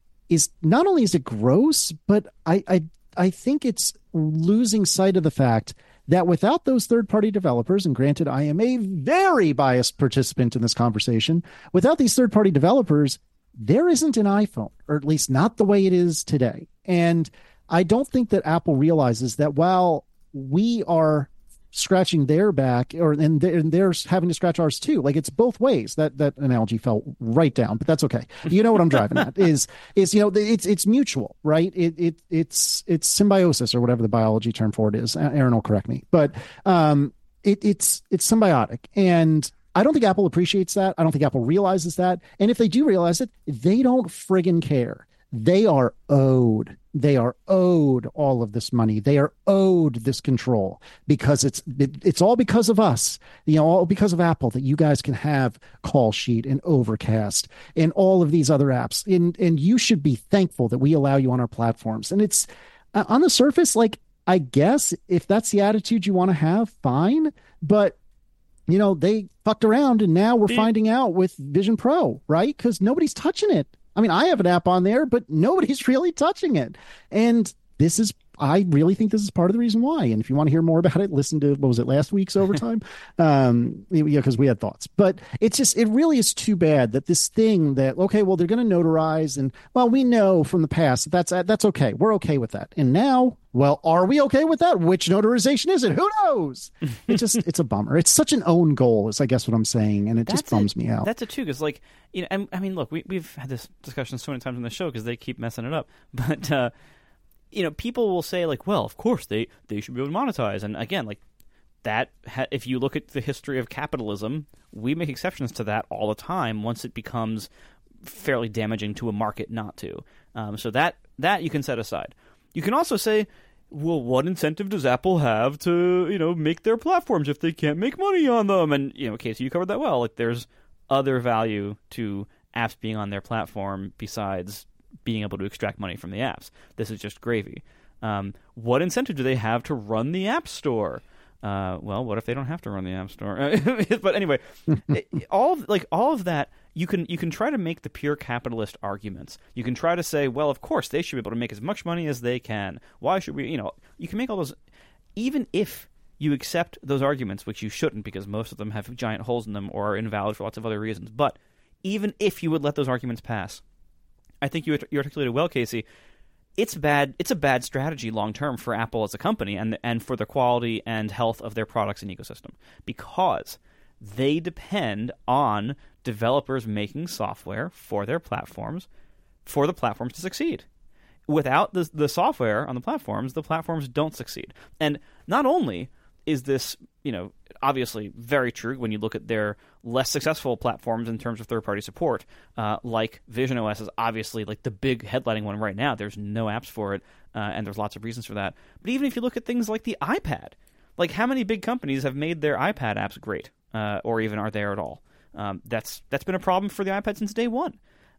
is not only is it gross, but I I, I think it's losing sight of the fact that without those third-party developers, and granted, I am a very biased participant in this conversation, without these third-party developers, there isn't an iPhone, or at least not the way it is today. And I don't think that Apple realizes that while we are scratching their back, or and they're, and they're having to scratch ours too. Like it's both ways. That that analogy fell right down, but that's okay. You know what I'm driving at is is you know it's it's mutual, right? It it it's it's symbiosis or whatever the biology term for it is. Aaron will correct me, but um, it it's it's symbiotic, and I don't think Apple appreciates that. I don't think Apple realizes that, and if they do realize it, they don't friggin' care. They are owed. They are owed all of this money. They are owed this control because it's it, it's all because of us, you know, all because of Apple that you guys can have Call Sheet and Overcast and all of these other apps. And and you should be thankful that we allow you on our platforms. And it's uh, on the surface, like, I guess if that's the attitude you want to have, fine. But you know, they fucked around and now we're finding out with Vision Pro, right? Because nobody's touching it. I mean, I have an app on there, but nobody's really touching it. And this is, I really think this is part of the reason why. And if you want to hear more about it, listen to, what was it, last week's Overtime? um, yeah, because we had thoughts. But it's just, it really is too bad that this thing that, okay, well, they're going to notarize. And, well, we know from the past that that's, that's okay. We're okay with that. And now, well, are we okay with that? Which notarization is it? Who knows? It just, it's a bummer. It's such an own goal is, I guess, what I'm saying. And it that's just bums a, me out. That's it, too. Because, like, you know, and, I mean, look, we, we've had this discussion so many times on the show because they keep messing it up. But, uh, you know, people will say, like, well, of course, they, they should be able to monetize. And, again, like, that, ha- if you look at the history of capitalism, we make exceptions to that all the time once it becomes fairly damaging to a market not to. Um, so that that you can set aside. You can also say, well, what incentive does Apple have to, you know, make their platforms if they can't make money on them? And, you know, Casey, you covered that well. Like, there's other value to apps being on their platform besides being able to extract money from the apps. This is just gravy. Um, what incentive do they have to run the App Store? Uh, well, what if they don't have to run the App Store? But anyway, it, all of, like all of that, you can you can try to make the pure capitalist arguments. You can try to say, well, of course they should be able to make as much money as they can. Why should we? You know, you can make all those, even if you accept those arguments, which you shouldn't because most of them have giant holes in them or are invalid for lots of other reasons. But even if you would let those arguments pass, I think you you articulated well, Casey. It's bad. It's a bad strategy long term for Apple as a company and and for the quality and health of their products and ecosystem because they depend on developers making software for their platforms for the platforms to succeed. Without the the software on the platforms, the platforms don't succeed. And not only is this, you know, obviously very true when you look at their less successful platforms in terms of third-party support, uh, like Vision O S is obviously like the big headlining one right now. There's no apps for it, uh, and there's lots of reasons for that. But even if you look at things like the iPad, like how many big companies have made their iPad apps great, uh, or even are there at all? Um, that's that's been a problem for the iPad since day one.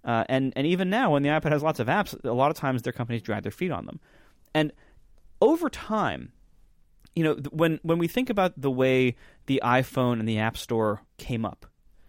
Uh, and, and even now, when the iPad has lots of apps, a lot of times their companies drag their feet on them. And over time, you know, when when we think about the way the iPhone and the App Store came up,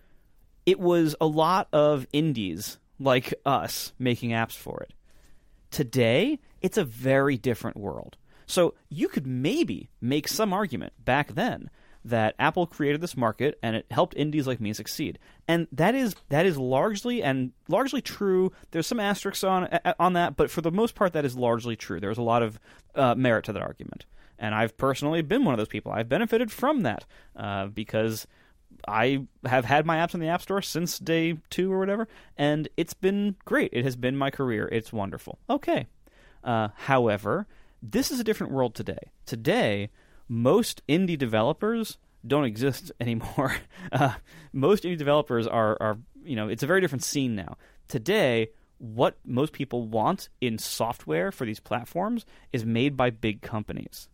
it was a lot of indies like us making apps for it. Today, it's a very different world. So you could maybe make some argument back then that Apple created this market and it helped indies like me succeed. And that is that is largely and largely true. There's some asterisks on on that, but for the most part, that is largely true. There's a lot of uh, merit to that argument. And I've personally been one of those people. I've benefited from that uh, because I have had my apps in the App Store since day two or whatever, and it's been great. It has been my career. It's wonderful. Okay. Uh, however, this is a different world today. Today, most indie developers don't exist anymore. Uh, most indie developers are, are, you know, it's a very different scene now. Today, what most people want in software for these platforms is made by big companies.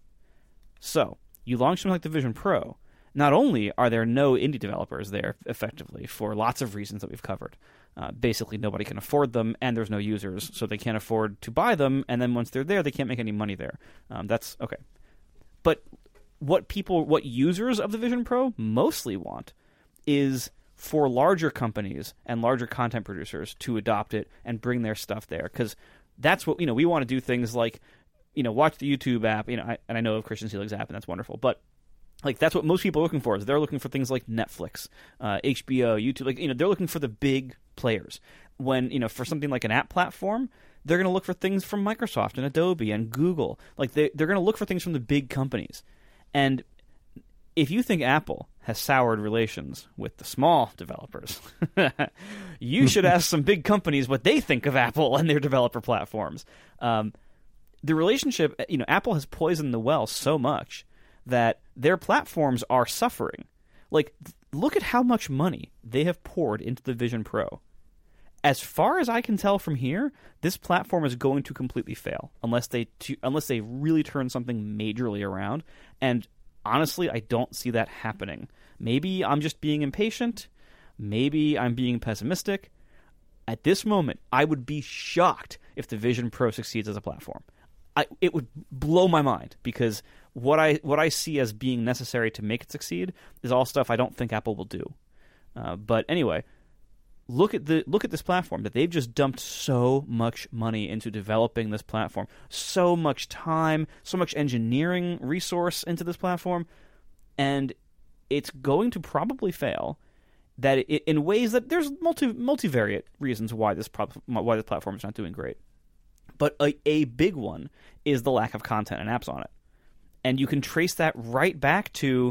So, you launch something like the Vision Pro. Not only are there no indie developers there, effectively, for lots of reasons that we've covered. Uh, basically, nobody can afford them, and there's no users, so they can't afford to buy them, and then once they're there, they can't make any money there. Um, that's okay. But what people, what users of the Vision Pro mostly want is for larger companies and larger content producers to adopt it and bring their stuff there, because that's what, you know, we want to do things like, you know, watch the YouTube app, you know, I, and I know of Christian Selig's app, and that's wonderful, but like, that's what most people are looking for. Is they're looking for things like Netflix, uh, H B O, YouTube. Like, you know, they're looking for the big players. When, you know, for something like an app platform, they're going to look for things from Microsoft and Adobe and Google. Like, they, they're going to look for things from the big companies. And if you think Apple has soured relations with the small developers, you should ask some big companies what they think of Apple and their developer platforms. Um, the relationship, you know, Apple has poisoned the well so much that their platforms are suffering. Like, look at how much money they have poured into the Vision Pro. As far as I can tell from here, this platform is going to completely fail unless they t- unless they really turn something majorly around. And honestly, I don't see that happening. Maybe I'm just being impatient. Maybe I'm being pessimistic. At this moment, I would be shocked if the Vision Pro succeeds as a platform. I, it would blow my mind, because what I what I see as being necessary to make it succeed is all stuff I don't think Apple will do. Uh, but anyway, look at the look at this platform that they've just dumped so much money into developing this platform, so much time, so much engineering resource into this platform, and it's going to probably fail. That it, in ways that there's multi multivariate reasons why this pro- why this platform is not doing great. But a, a big one is the lack of content and apps on it. And you can trace that right back to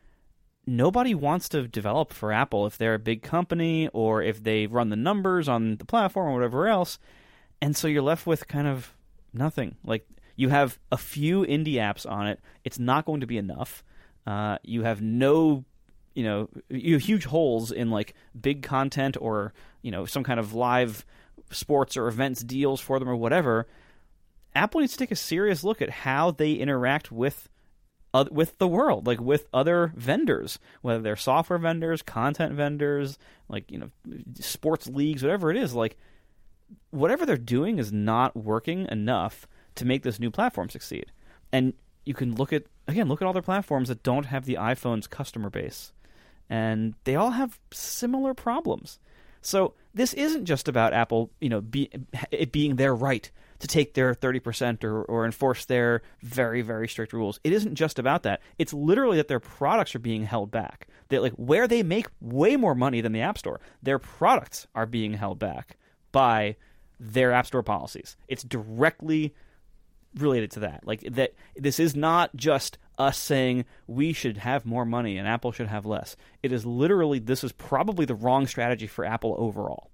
nobody wants to develop for Apple if they're a big company or if they run the numbers on the platform or whatever else. And so you're left with kind of nothing. Like, you have a few indie apps on it. It's not going to be enough. Uh, you have no, you know, you have huge holes in, like, big content or, you know, some kind of live sports or events deals for them or whatever. Apple needs to take a serious look at how they interact with uh, with the world, like with other vendors, whether they're software vendors, content vendors, like, you know, sports leagues, whatever it is. Like, whatever they're doing is not working enough to make this new platform succeed. And you can look at, again, look at all their platforms that don't have the iPhone's customer base, and they all have similar problems. So this isn't just about Apple, you know, be, it being their right to take their thirty percent or, or enforce their very, very strict rules. It isn't just about that. It's literally that their products are being held back. That, like, where they make way more money than the App Store, their products are being held back by their App Store policies. It's directly related to that. Like, that this is not just us saying we should have more money and Apple should have less. It is literally, this is probably the wrong strategy for Apple overall.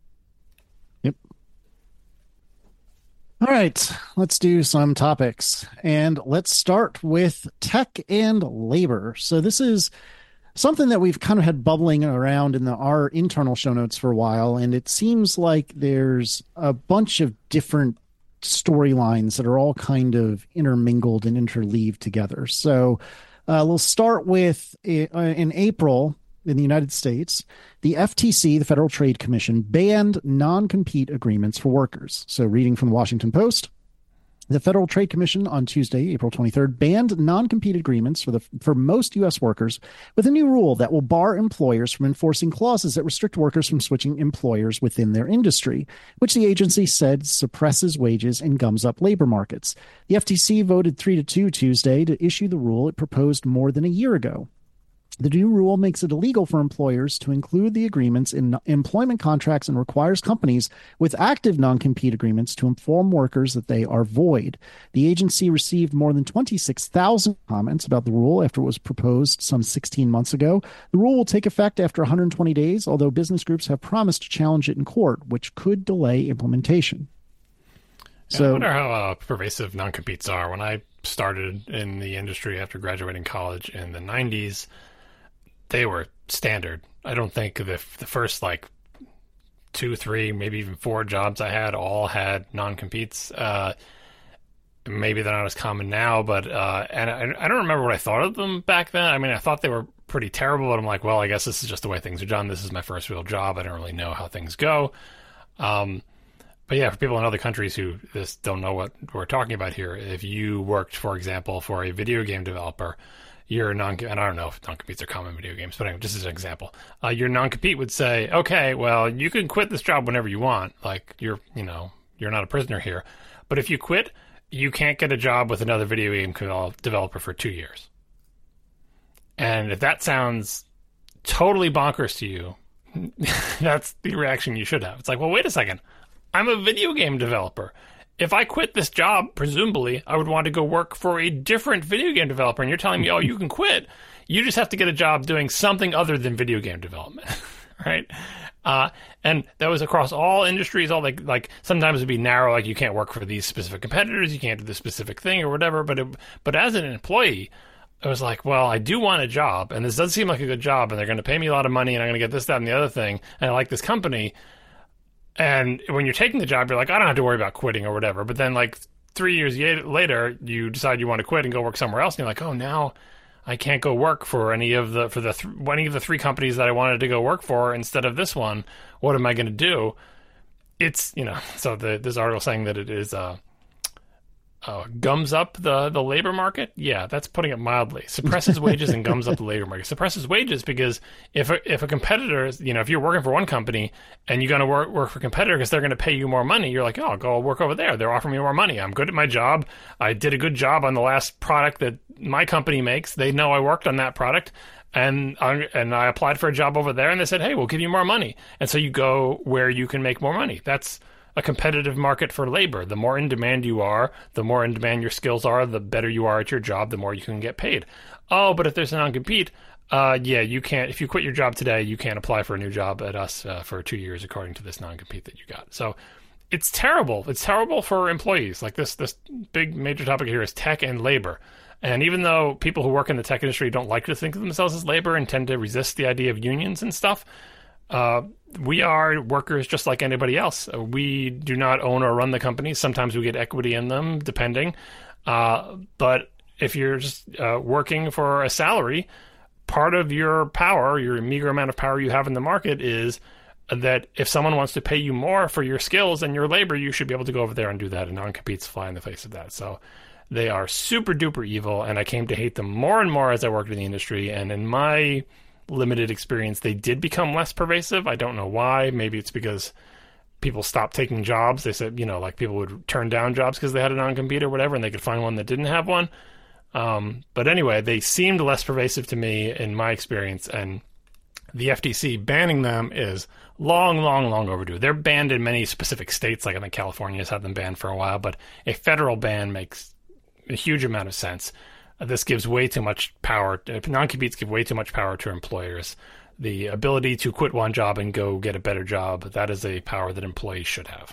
Yep. All right, let's do some topics. And let's start with tech and labor. So this is something that we've kind of had bubbling around in the, our internal show notes for a while. And it seems like there's a bunch of different storylines that are all kind of intermingled and interleaved together. So uh, we'll start with uh, in April, in the United States, the F T C, the Federal Trade Commission, banned non-compete agreements for workers. So reading from the Washington Post, the Federal Trade Commission on Tuesday, April twenty-third, banned non-compete agreements for the for most U S workers with a new rule that will bar employers from enforcing clauses that restrict workers from switching employers within their industry, which the agency said suppresses wages and gums up labor markets. The F T C voted three to two Tuesday to issue the rule it proposed more than a year ago. The new rule makes it illegal for employers to include the agreements in employment contracts and requires companies with active non-compete agreements to inform workers that they are void. The agency received more than twenty-six thousand comments about the rule after it was proposed some sixteen months ago. The rule will take effect after one hundred twenty days, although business groups have promised to challenge it in court, which could delay implementation. Yeah, So, I wonder how uh, pervasive non-competes are. When I started in the industry after graduating college in the nineties, they were standard. I don't think the the first like two, three, maybe even four jobs I had all had non-competes. Uh, maybe they're not as common now, but uh, and I, I don't remember what I thought of them back then. I mean, I thought they were pretty terrible, but I'm like, well, I guess this is just the way things are done. This is my first real job. I don't really know how things go. Um, but yeah, for people in other countries who just don't know what we're talking about here, if you worked, for example, for a video game developer, your non and I don't know if non-competes are common in video games, but anyway, just as an example, uh, your non-compete would say, okay, well, you can quit this job whenever you want. Like you're, you know, you're not a prisoner here. But if you quit, you can't get a job with another video game developer for two years. And if that sounds totally bonkers to you, that's the reaction you should have. It's like, well, wait a second. I'm a video game developer. If I quit this job, presumably, I would want to go work for a different video game developer. And you're telling me, oh, you can quit. You just have to get a job doing something other than video game development, right? Uh, and that was across all industries. All like, like sometimes it'd be narrow, like you can't work for these specific competitors, you can't do this specific thing or whatever. But it, but as an employee, I was like, well, I do want a job, and this does seem like a good job, and they're going to pay me a lot of money, and I'm going to get this, that, and the other thing, and I like this company. And when you're taking the job, you're like, I don't have to worry about quitting or whatever. But then like three years later, you decide you want to quit and go work somewhere else. And you're like, oh, now I can't go work for any of the for the th- any of the three companies that I wanted to go work for instead of this one. What am I going to do? It's, you know, so the, this article saying that it is uh, uh, gums up the, the labor market. Yeah, that's putting it mildly. Suppresses wages and gums up the labor market. Suppresses wages because if a, if a competitor, you know, if you're working for one company and you're going to work, work for a competitor because they're going to pay you more money, you're like, oh, I'll go work over there. They're offering me more money. I'm good at my job. I did a good job on the last product that my company makes. They know I worked on that product. And I, and I applied for a job over there and they said, hey, we'll give you more money. And so you go where you can make more money. That's a competitive market for labor. The more in demand you are, the more in demand your skills are, the better you are at your job, the more you can get paid. Oh, but if there's a non-compete, uh, yeah, you can't, if you quit your job today, you can't apply for a new job at us uh, for two years according to this non-compete that you got. So it's terrible. It's terrible for employees. Like this, this big major topic here is tech and labor. And even though people who work in the tech industry don't like to think of themselves as labor and tend to resist the idea of unions and stuff, uh, we are workers just like anybody else. We do not own or run the companies. Sometimes we get equity in them, depending. Uh, but if you're just uh, working for a salary, part of your power, your meager amount of power you have in the market is that if someone wants to pay you more for your skills and your labor, you should be able to go over there and do that. And non-competes fly in the face of that. So they are super duper evil, and I came to hate them more and more as I worked in the industry. And in my limited experience, they did become less pervasive. I don't know why. Maybe it's because people stopped taking jobs. They said, you know, like people would turn down jobs because they had a non-compete or whatever, and they could find one that didn't have one. Um, but anyway, they seemed less pervasive to me in my experience, and the F T C banning them is long, long, long overdue. They're banned in many specific states, like I think California has had them banned for a while, but a federal ban makes a huge amount of sense. Uh, this gives way too much power. Uh, non-competes give way too much power to employers. The ability to quit one job and go get a better job, that is a power that employees should have.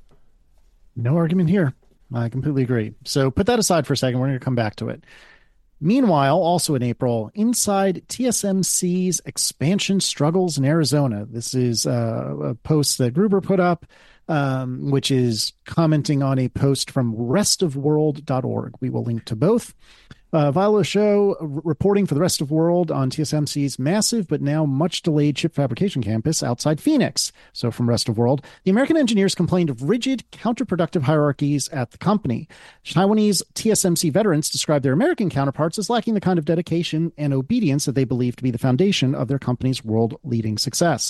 No argument here. I completely agree. So put that aside for a second. We're going to come back to it. Meanwhile, also in April, inside T S M C's expansion struggles in Arizona. This is uh, a post that Gruber put up, um, which is commenting on a post from rest of world dot org. We will link to both. Uh, Viola Show r- reporting for the rest of the world on T S M C's massive but now much delayed chip fabrication campus outside Phoenix. So from rest of world, the American engineers complained of rigid, counterproductive hierarchies at the company. Taiwanese T S M C veterans described their American counterparts as lacking the kind of dedication and obedience that they believe to be the foundation of their company's world-leading success.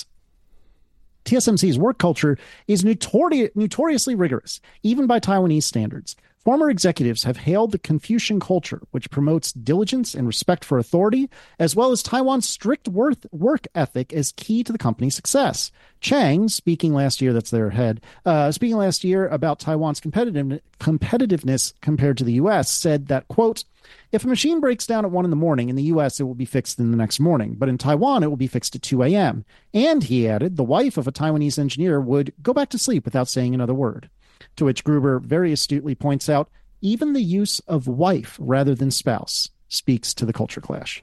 T S M C's work culture is notori- notoriously rigorous, even by Taiwanese standards. Former executives have hailed the Confucian culture, which promotes diligence and respect for authority, as well as Taiwan's strict worth work ethic as key to the company's success. Chang, speaking last year, that's their head, uh, speaking last year about Taiwan's competitive, competitiveness compared to the U S, said that, quote, if a machine breaks down at one in the morning in the U S, it will be fixed in the next morning, but in Taiwan, it will be fixed at two a.m. And, he added, the wife of a Taiwanese engineer would go back to sleep without saying another word. To which Gruber very astutely points out, even the use of wife rather than spouse speaks to the culture clash.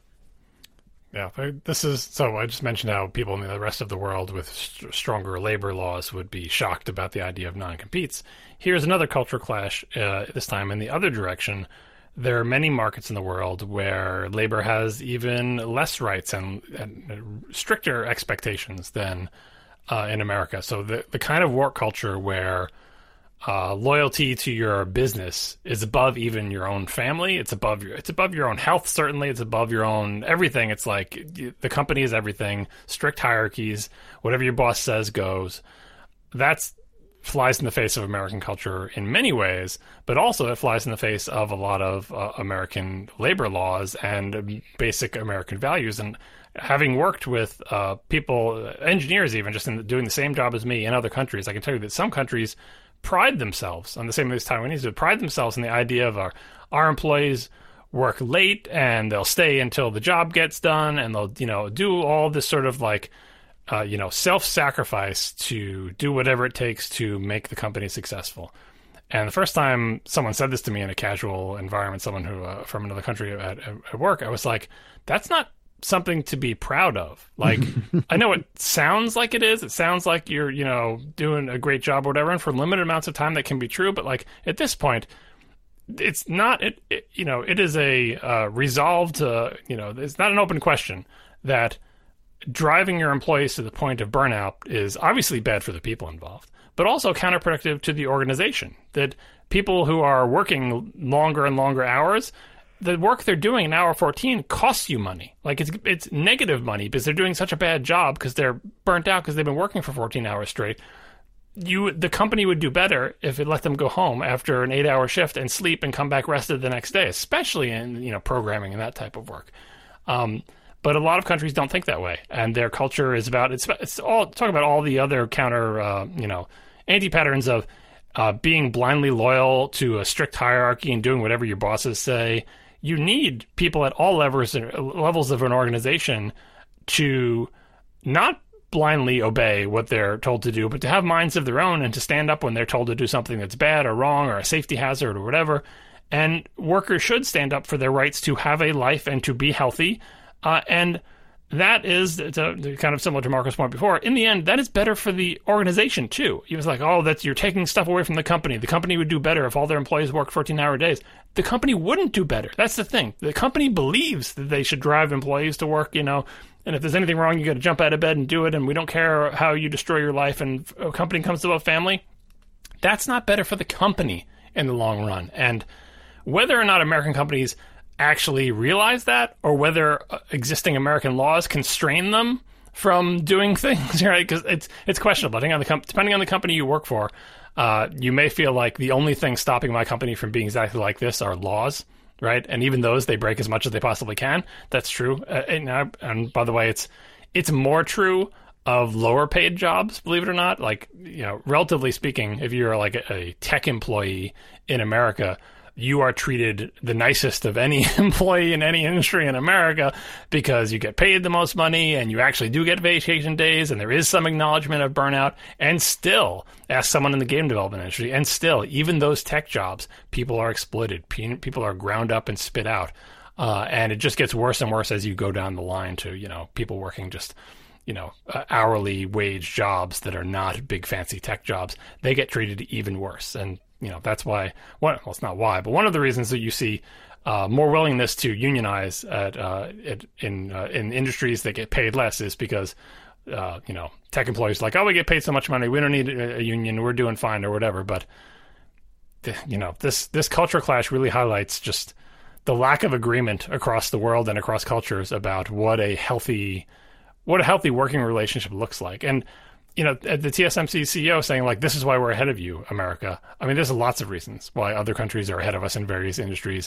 Yeah, this is, so I just mentioned how people in the rest of the world with st- stronger labor laws would be shocked about the idea of non-competes. Here's another culture clash, uh, this time in the other direction. There are many markets in the world where labor has even less rights and, and stricter expectations than uh, in America. So the, the kind of work culture where Uh, loyalty to your business is above even your own family. It's above your, it's above your own health, certainly. It's above your own everything. It's like the company is everything, strict hierarchies, whatever your boss says goes. That's flies in the face of American culture in many ways, but also it flies in the face of a lot of uh, American labor laws and basic American values. And having worked with uh, people, engineers even, just in doing the same job as me in other countries, I can tell you that some countries pride themselves on the same as Taiwanese, but pride themselves in the idea of our, our employees work late and they'll stay until the job gets done, and they'll, you know, do all this sort of like, uh, you know, self-sacrifice to do whatever it takes to make the company successful. And the first time someone said this to me in a casual environment, someone who uh, from another country at, at work, I was like, that's not something to be proud of. Like, I know it sounds like it is. It sounds like you're, you know, doing a great job or whatever. And for limited amounts of time, that can be true. But like at this point, it's not, it, it you know, it is a uh, resolved, uh, you know, it's not an open question that driving your employees to the point of burnout is obviously bad for the people involved, but also counterproductive to the organization. That people who are working longer and longer hours, the work they're doing in hour fourteen costs you money. Like it's it's negative money because they're doing such a bad job because they're burnt out because they've been working for fourteen hours straight. You, the company would do better if it let them go home after an eight-hour shift and sleep and come back rested the next day, especially in, you know, programming and that type of work. Um, but a lot of countries don't think that way, and their culture is about it's it's all talk about all the other counter uh, you know anti-patterns of uh, being blindly loyal to a strict hierarchy and doing whatever your bosses say. You need people at all levels levels of an organization to not blindly obey what they're told to do, but to have minds of their own and to stand up when they're told to do something that's bad or wrong or a safety hazard or whatever. And workers should stand up for their rights to have a life and to be healthy. Uh, and that is, to, to kind of similar to Marco's point before, in the end, that is better for the organization too. He was like, oh, that's, you're taking stuff away from the company. The company would do better if all their employees worked fourteen-hour days. The company wouldn't do better. That's the thing. The company believes that they should drive employees to work, you know, and if there's anything wrong, you got to jump out of bed and do it, and we don't care how you destroy your life, and a company comes about family. That's not better for the company in the long run. And whether or not American companies actually realize that, or whether existing American laws constrain them from doing things, right? Because it's it's questionable. Depending on the com- depending on the company you work for, uh, you may feel like the only thing stopping my company from being exactly like this are laws, right? And even those, they break as much as they possibly can. That's true. Uh, and, uh, and by the way, it's it's more true of lower paid jobs, believe it or not. Like, you know, relatively speaking, if you're like a, a tech employee in America, you are treated the nicest of any employee in any industry in America because you get paid the most money and you actually do get vacation days and there is some acknowledgement of burnout. And still, ask someone in the game development industry, and still, even those tech jobs, people are exploited. People are ground up and spit out. Uh, and it just gets worse and worse as you go down the line to, you know, people working just, you know, uh, hourly wage jobs that are not big fancy tech jobs. They get treated even worse. And you know, that's why, one, well, it's not why, but one of the reasons that you see uh, more willingness to unionize at, uh, at, in uh, in industries that get paid less is because, uh, you know, tech employees are like, oh, we get paid so much money, we don't need a, a union, we're doing fine or whatever. But, the, you know, this this culture clash really highlights just the lack of agreement across the world and across cultures about what a healthy what a healthy working relationship looks like. And, you know, the T S M C C E O saying, like, this is why we're ahead of you, America. I mean, there's lots of reasons why other countries are ahead of us in various industries.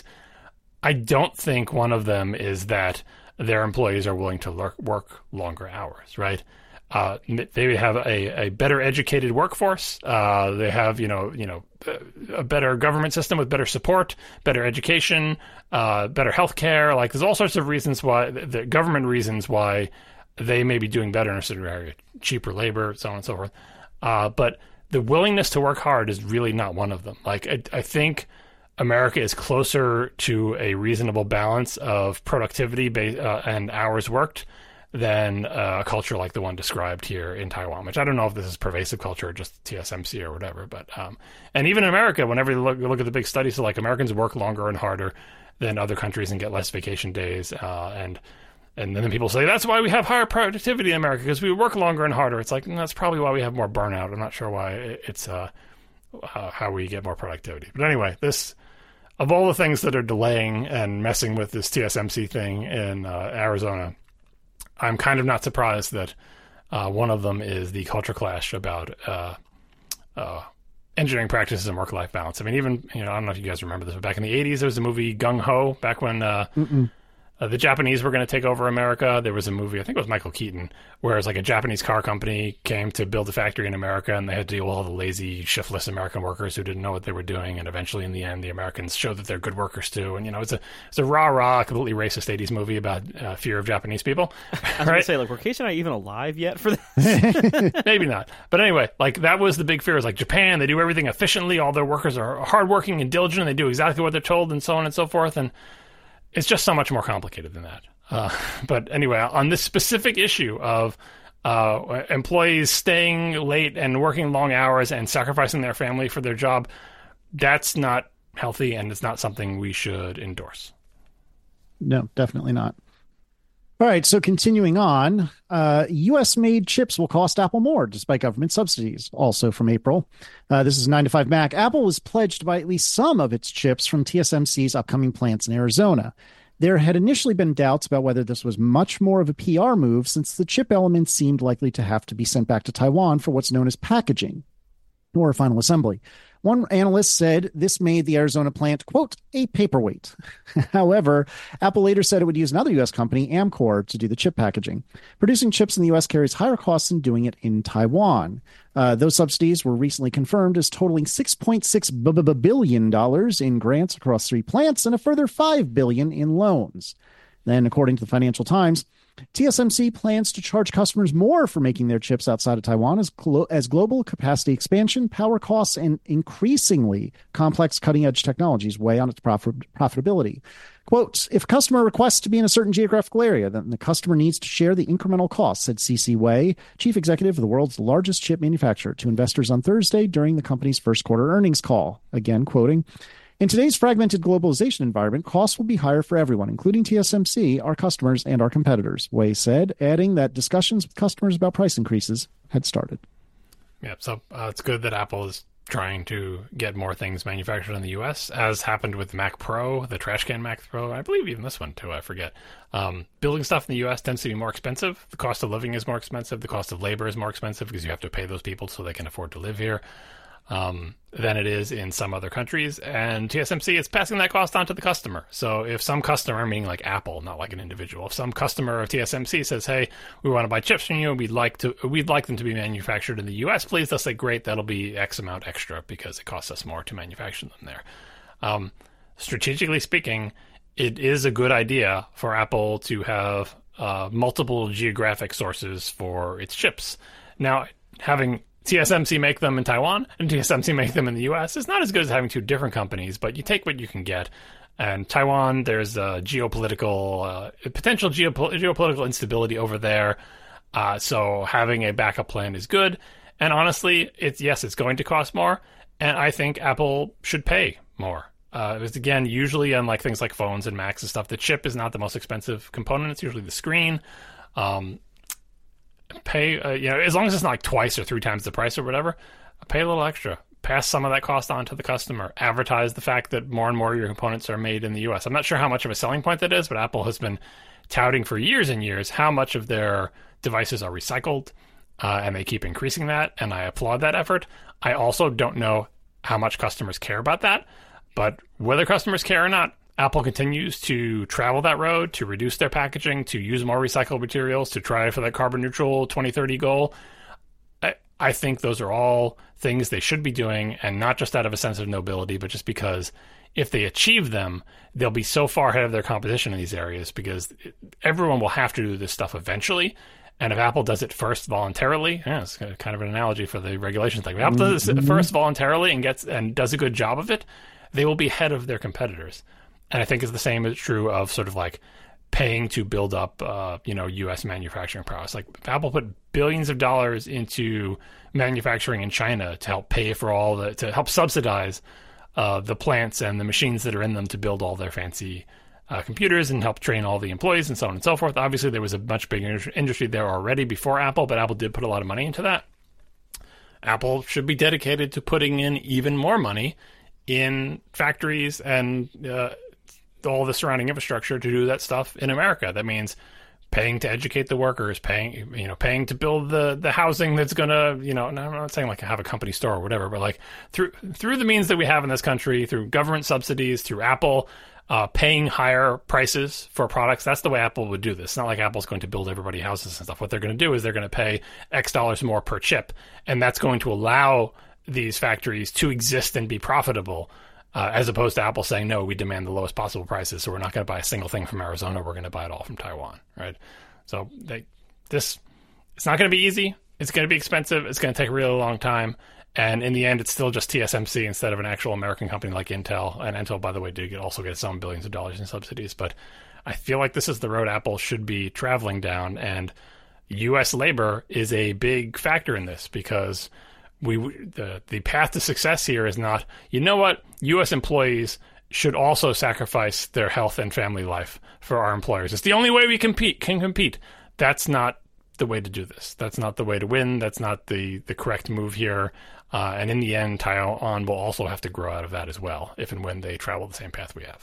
I don't think one of them is that their employees are willing to lurk, work longer hours, right? Uh, they have a, a better educated workforce. Uh, they have, you know, you know, a better government system with better support, better education, uh, better healthcare. Like, there's all sorts of reasons why, the government reasons why they may be doing better in a certain area, cheaper labor, so on and so forth. Uh, but the willingness to work hard is really not one of them. Like, I, I think America is closer to a reasonable balance of productivity ba- uh, and hours worked than uh, a culture like the one described here in Taiwan, which I don't know if this is pervasive culture or just T S M C or whatever. But um, and even in America, whenever you look, look at the big studies, so like Americans work longer and harder than other countries and get less vacation days. Uh, and and then people say, that's why we have higher productivity in America, because we work longer and harder. It's like, mm, that's probably why we have more burnout. I'm not sure why it's uh, uh, how we get more productivity. But anyway, this... of all the things that are delaying and messing with this T S M C thing in uh, Arizona, I'm kind of not surprised that uh, one of them is the culture clash about uh, uh, engineering practices and work-life balance. I mean, even, you know, I don't know if you guys remember this, but back in the eighties, there was a movie, Gung Ho, back when uh, uh, the Japanese were going to take over America. There was a movie, I think it was Michael Keaton, where it was like a Japanese car company came to build a factory in America, and they had to deal with all the lazy, shiftless American workers who didn't know what they were doing. And eventually, in the end, the Americans showed that they're good workers too. And, you know, it's a it's a rah-rah, completely racist eighties movie about uh, fear of Japanese people. I was right? going to say, like, were Casey and I even alive yet for this? Maybe not. But anyway, like, that was the big fear. Is like, Japan, they do everything efficiently. All their workers are hardworking and diligent. And they do exactly what they're told, and so on and so forth. And it's just so much more complicated than that. Uh, but anyway, on this specific issue of uh, employees staying late and working long hours and sacrificing their family for their job, that's not healthy, and it's not something we should endorse. No, definitely not. All right, so continuing on, uh, U S-made chips will cost Apple more despite government subsidies, also from April. Uh, this is nine to five Mac. Apple was pledged to buy at least some of its chips from T S M C's upcoming plants in Arizona. There had initially been doubts about whether this was much more of a P R move, since the chip elements seemed likely to have to be sent back to Taiwan for what's known as packaging or final assembly. One analyst said this made the Arizona plant, quote, a paperweight. However, Apple later said it would use another U S company, Amcor, to do the chip packaging. Producing chips in the U S carries higher costs than doing it in Taiwan. Uh, those subsidies were recently confirmed as totaling six point six billion dollars in grants across three plants and a further five billion dollars in loans. Then, according to the Financial Times, T S M C plans to charge customers more for making their chips outside of Taiwan as, glo- as global capacity expansion, power costs, and increasingly complex cutting-edge technologies weigh on its profit- profitability. Quote, if a customer requests to be in a certain geographical area, then the customer needs to share the incremental costs, said Cece Wei, chief executive of the world's largest chip manufacturer, to investors on Thursday during the company's first quarter earnings call. Again, quoting, in today's fragmented globalization environment, costs will be higher for everyone, including T S M C, our customers, and our competitors, Wei said, adding that discussions with customers about price increases had started. Yeah, so uh, it's good that Apple is trying to get more things manufactured in the U S, as happened with the Mac Pro, the trash can Mac Pro. I believe even this one, too, I forget. Um, building stuff in the U S tends to be more expensive. The cost of living is more expensive. The cost of labor is more expensive because you have to pay those people so they can afford to live here. Um, than it is in some other countries, and T S M C is passing that cost on to the customer. So if some customer, meaning like Apple, not like an individual, if some customer of T S M C says, "Hey, we want to buy chips from you, we'd like to, we'd like them to be manufactured in the U S, please," they'll say, "Great, that'll be X amount extra because it costs us more to manufacture them there." Um, strategically speaking, it is a good idea for Apple to have uh, multiple geographic sources for its chips. Now, having T S M C make them in Taiwan and T S M C make them in the U S is not as good as having two different companies, but you take what you can get. And Taiwan, there's a geopolitical, uh, potential geopo- geopolitical instability over there. Uh, so having a backup plan is good. And honestly, it's yes, it's going to cost more. And I think Apple should pay more Uh, it was, again, usually unlike things like phones and Macs and stuff, the chip is not the most expensive component. It's usually the screen. Um, pay, uh, you know, as long as it's not like twice or three times the price or whatever, pay a little extra. Pass some of that cost on to the customer. Advertise the fact that more and more of your components are made in the U S. I'm not sure how much of a selling point that is, but Apple has been touting for years and years how much of their devices are recycled, uh, and they keep increasing that, and I applaud that effort. I also don't know how much customers care about that, but whether customers care or not, Apple continues to travel that road, to reduce their packaging, to use more recycled materials, to try for that carbon neutral twenty thirty goal. I, I think those are all things they should be doing, and not just out of a sense of nobility, but just because if they achieve them, they'll be so far ahead of their competition in these areas, because everyone will have to do this stuff eventually. And if Apple does it first voluntarily, yeah, it's kind of an analogy for the regulations thing. If Apple does it first voluntarily and gets and does a good job of it, they will be ahead of their competitors. And I think it's the same is true of sort of like paying to build up, uh, you know, U S manufacturing prowess. Like if Apple put billions of dollars into manufacturing in China to help pay for all the, to help subsidize uh, the plants and the machines that are in them to build all their fancy uh, computers and help train all the employees and so on and so forth. Obviously, there was a much bigger industry there already before Apple, but Apple did put a lot of money into that. Apple should be dedicated to putting in even more money in factories and uh, all the surrounding infrastructure to do that stuff in America. That means paying to educate the workers, paying, you know, paying to build the, the housing that's going to, you know, and I'm not saying like have a company store or whatever, but like through, through the means that we have in this country, through government subsidies, through Apple, uh, paying higher prices for products. That's the way Apple would do this. It's not like Apple's going to build everybody houses and stuff. What they're going to do is they're going to pay X dollars more per chip. And that's going to allow these factories to exist and be profitable. Uh, as opposed to Apple saying, no, we demand the lowest possible prices, so we're not going to buy a single thing from Arizona. We're going to buy it all from Taiwan, right? So they, this, it's not going to be easy. It's going to be expensive. It's going to take a really long time. And in the end, it's still just T S M C instead of an actual American company like Intel. And Intel, by the way, did also get some billions of dollars in subsidies. But I feel like this is the road Apple should be traveling down. And U S labor is a big factor in this, because We the the path to success here is not, you know what, U S employees should also sacrifice their health and family life for our employers. It's the only way we compete can compete. That's not the way to do this. That's not the way to win. That's not the, the correct move here. Uh, and in the end, Taiwan will also have to grow out of that as well, if and when they travel the same path we have.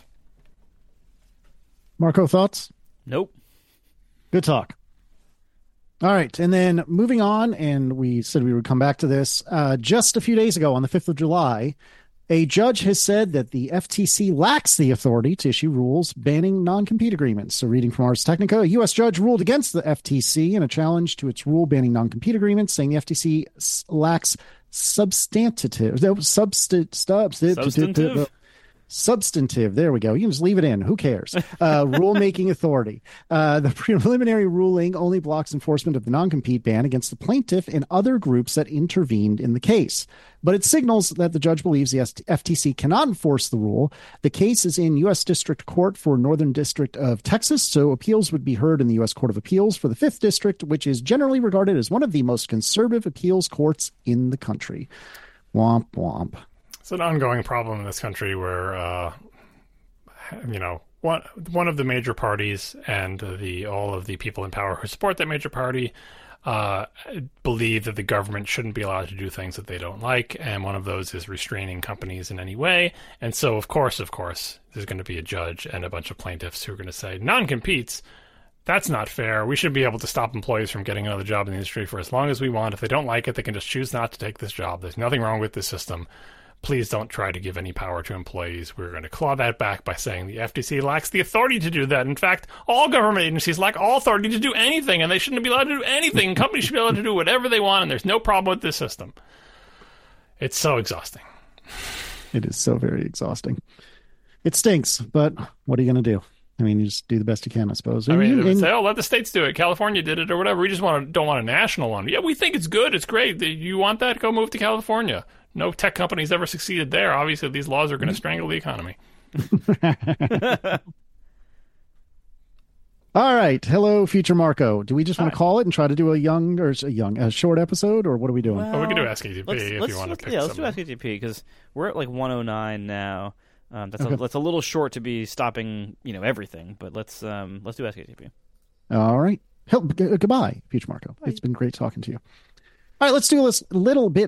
Marco, thoughts? Nope. Good talk. All right, and then moving on, and we said we would come back to this. Uh, just a few days ago, on the fifth of July, a judge has said that the F T C lacks the authority to issue rules banning non-compete agreements. So reading from Ars Technica, a U S judge ruled against the F T C in a challenge to its rule banning non-compete agreements, saying the F T C lacks substantive, substantive, substantive, substantive. There we go. You can just leave it in. Who cares? Uh, rulemaking authority. Uh, the preliminary ruling only blocks enforcement of the non-compete ban against the plaintiff and other groups that intervened in the case. But it signals that the judge believes the F T C cannot enforce the rule. The case is in U S District Court for Northern District of Texas, so appeals would be heard in the U S Court of Appeals for the Fifth District, which is generally regarded as one of the most conservative appeals courts in the country. Womp womp. It's an ongoing problem in this country where, uh, you know, one one of the major parties and the all of the people in power who support that major party uh, believe that the government shouldn't be allowed to do things that they don't like, and one of those is restraining companies in any way. And so, of course, of course, there's going to be a judge and a bunch of plaintiffs who are going to say, non-competes, that's not fair. We should be able to stop employees from getting another job in the industry for as long as we want. If they don't like it, they can just choose not to take this job. There's nothing wrong with this system. Please don't try to give any power to employees. We're going to claw that back by saying the F T C lacks the authority to do that. In fact, all government agencies lack all authority to do anything, and they shouldn't be allowed to do anything. Companies should be allowed to do whatever they want, and there's no problem with this system. It's so exhausting. It is so very exhausting. It stinks, but what are you going to do? I mean, you just do the best you can, I suppose. I mean, they would and, say, oh, let the states do it. California did it or whatever. We just want to, don't want a national one. Yeah, we think it's good. It's great. You want that? Go move to California. No tech companies ever succeeded there. Obviously, these laws are going to strangle the economy. All right. Hello, future Marco. Do we just want to call it and try to do a young or a young, a short episode, or what are we doing? Well, oh, we can do Ask A T P let's, if let's, you want to pick Yeah, let's something. do Ask A T P because we're at like one oh nine now. Um, that's Okay. a, that's a little short to be stopping, you know, everything. But let's um, let's do Ask A T P. All right. Hel- g- goodbye, Future Marco. It's been great talking to you. All right, let's do this little bit.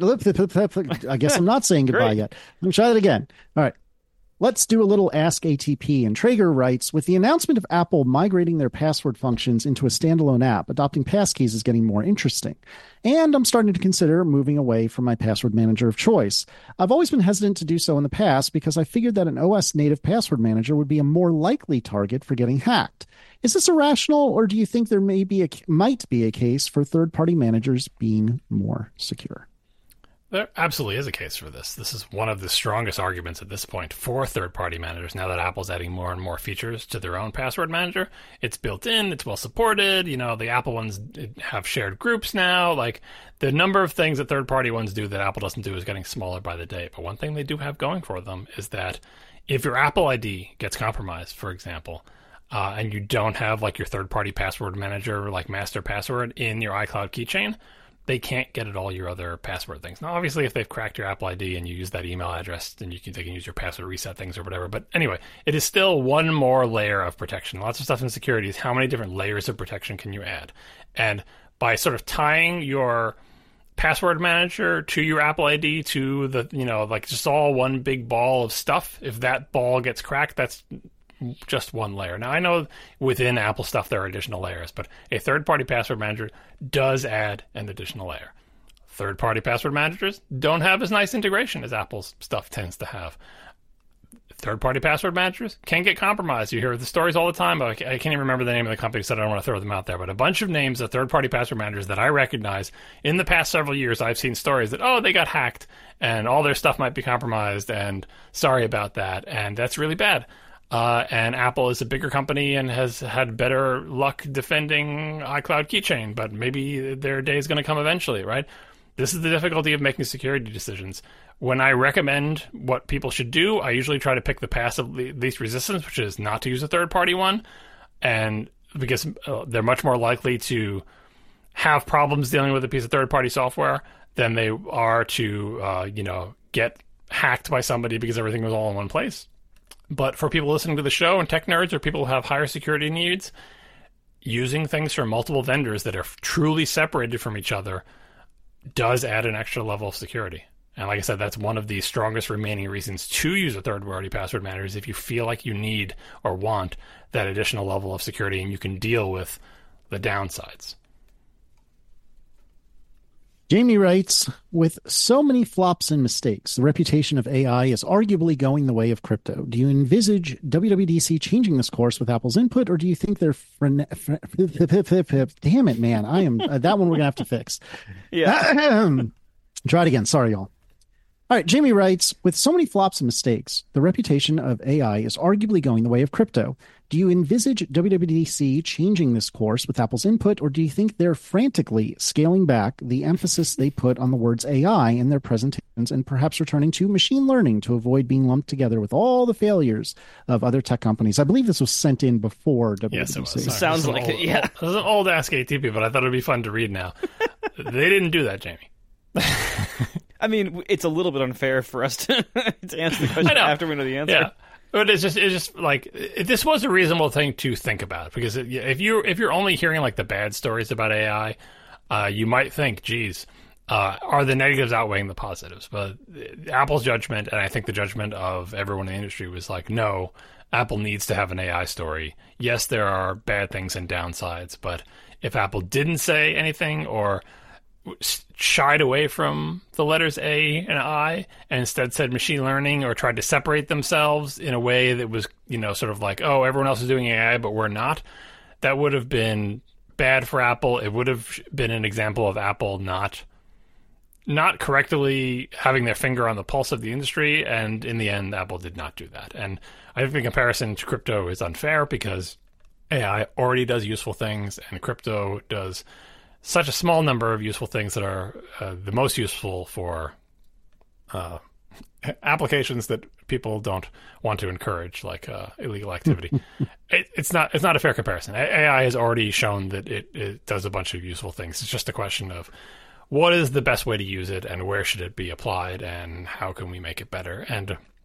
I guess I'm not saying goodbye Great. yet. Let me try that again. All right. Let's do a little Ask A T P. And Traeger writes, with the announcement of Apple migrating their password functions into a standalone app, adopting passkeys is getting more interesting. And I'm starting to consider moving away from my password manager of choice. I've always been hesitant to do so in the past because I figured that an O S native password manager would be a more likely target for getting hacked. Is this irrational, or do you think there may be a, might be a case for third-party managers being more secure? There absolutely is a case for this. This is one of the strongest arguments at this point for third-party managers now that Apple's adding more and more features to their own password manager. It's built in, it's well supported. You know, the Apple ones have shared groups now. Like, the number of things that third-party ones do that Apple doesn't do is getting smaller by the day. But one thing they do have going for them is that if your Apple I D gets compromised, for example, uh, and you don't have like your third-party password manager, like master password in your iCloud keychain, they can't get at all your other password things. Now, obviously, if they've cracked your Apple I D and you use that email address, then you can, they can use your password reset things or whatever. But anyway, it is still one more layer of protection. Lots of stuff in security is how many different layers of protection can you add? And by sort of tying your password manager to your Apple I D to the, you know, like just all one big ball of stuff, if that ball gets cracked, that's just one layer. Now, I know within Apple stuff there are additional layers, but a third-party password manager does add an additional layer. Third-party password managers don't have as nice integration as Apple's stuff tends to have. Third-party password managers can get compromised. You hear the stories all the time. I can't even remember the name of the company, so I don't want to throw them out there, but a bunch of names of third-party password managers that I recognize. In the past several years, I've seen stories that, oh, they got hacked, and all their stuff might be compromised, and sorry about that, and that's really bad. Uh, and Apple is a bigger company and has had better luck defending iCloud Keychain, but maybe their day is going to come eventually, right? This is the difficulty of making security decisions. When I recommend what people should do, I usually try to pick the path of least resistance, which is not to use a third-party one, and because uh, they're much more likely to have problems dealing with a piece of third-party software than they are to, uh, you know, get hacked by somebody because everything was all in one place. But for people listening to the show and tech nerds or people who have higher security needs, using things from multiple vendors that are truly separated from each other does add an extra level of security. And like I said, that's one of the strongest remaining reasons to use a third-party password manager is if you feel like you need or want that additional level of security and you can deal with the downsides. Jamie writes, with so many flops and mistakes, the reputation of A I is arguably going the way of crypto. Do you envisage W W D C changing this course with Apple's input, or do you think they're... Frene- fre- Damn it, man. I am... Uh, that one we're going to have to fix. Yeah. Try it again. Sorry, y'all. All right, Jamie writes, with so many flops and mistakes, the reputation of A I is arguably going the way of crypto. Do you envisage W W D C changing this course with Apple's input, or do you think they're frantically scaling back the emphasis they put on the words A I in their presentations and perhaps returning to machine learning to avoid being lumped together with all the failures of other tech companies? I believe this was sent in before W W D C. Yes, it was. Sorry. Sounds This is like old, it, yeah. It was an old Ask A T P, but I thought it would be fun to read now. They didn't do that, Jamie. I mean, it's a little bit unfair for us to, to answer the question after we know the answer. Yeah. But it's just, it's just like, it, this was a reasonable thing to think about, because it, if you if you're only hearing like the bad stories about A I, uh, you might think, geez, uh, are the negatives outweighing the positives? But Apple's judgment, and I think the judgment of everyone in the industry, was like, no, Apple needs to have an A I story. Yes, there are bad things and downsides, but if Apple didn't say anything or shied away from the letters A and I and instead said machine learning, or tried to separate themselves in a way that was, you know, sort of like, oh, everyone else is doing A I, but we're not, that would have been bad for Apple. It would have been an example of Apple not not correctly having their finger on the pulse of the industry, and in the end, Apple did not do that. And I think the comparison to crypto is unfair, because A I already does useful things, and crypto does such a small number of useful things that are uh, the most useful for uh, applications that people don't want to encourage, like uh, illegal activity. it, it's not it's not a fair comparison. A I has already shown that it, it does a bunch of useful things. It's just a question of what is the best way to use it, and where should it be applied, and how can we make it better. And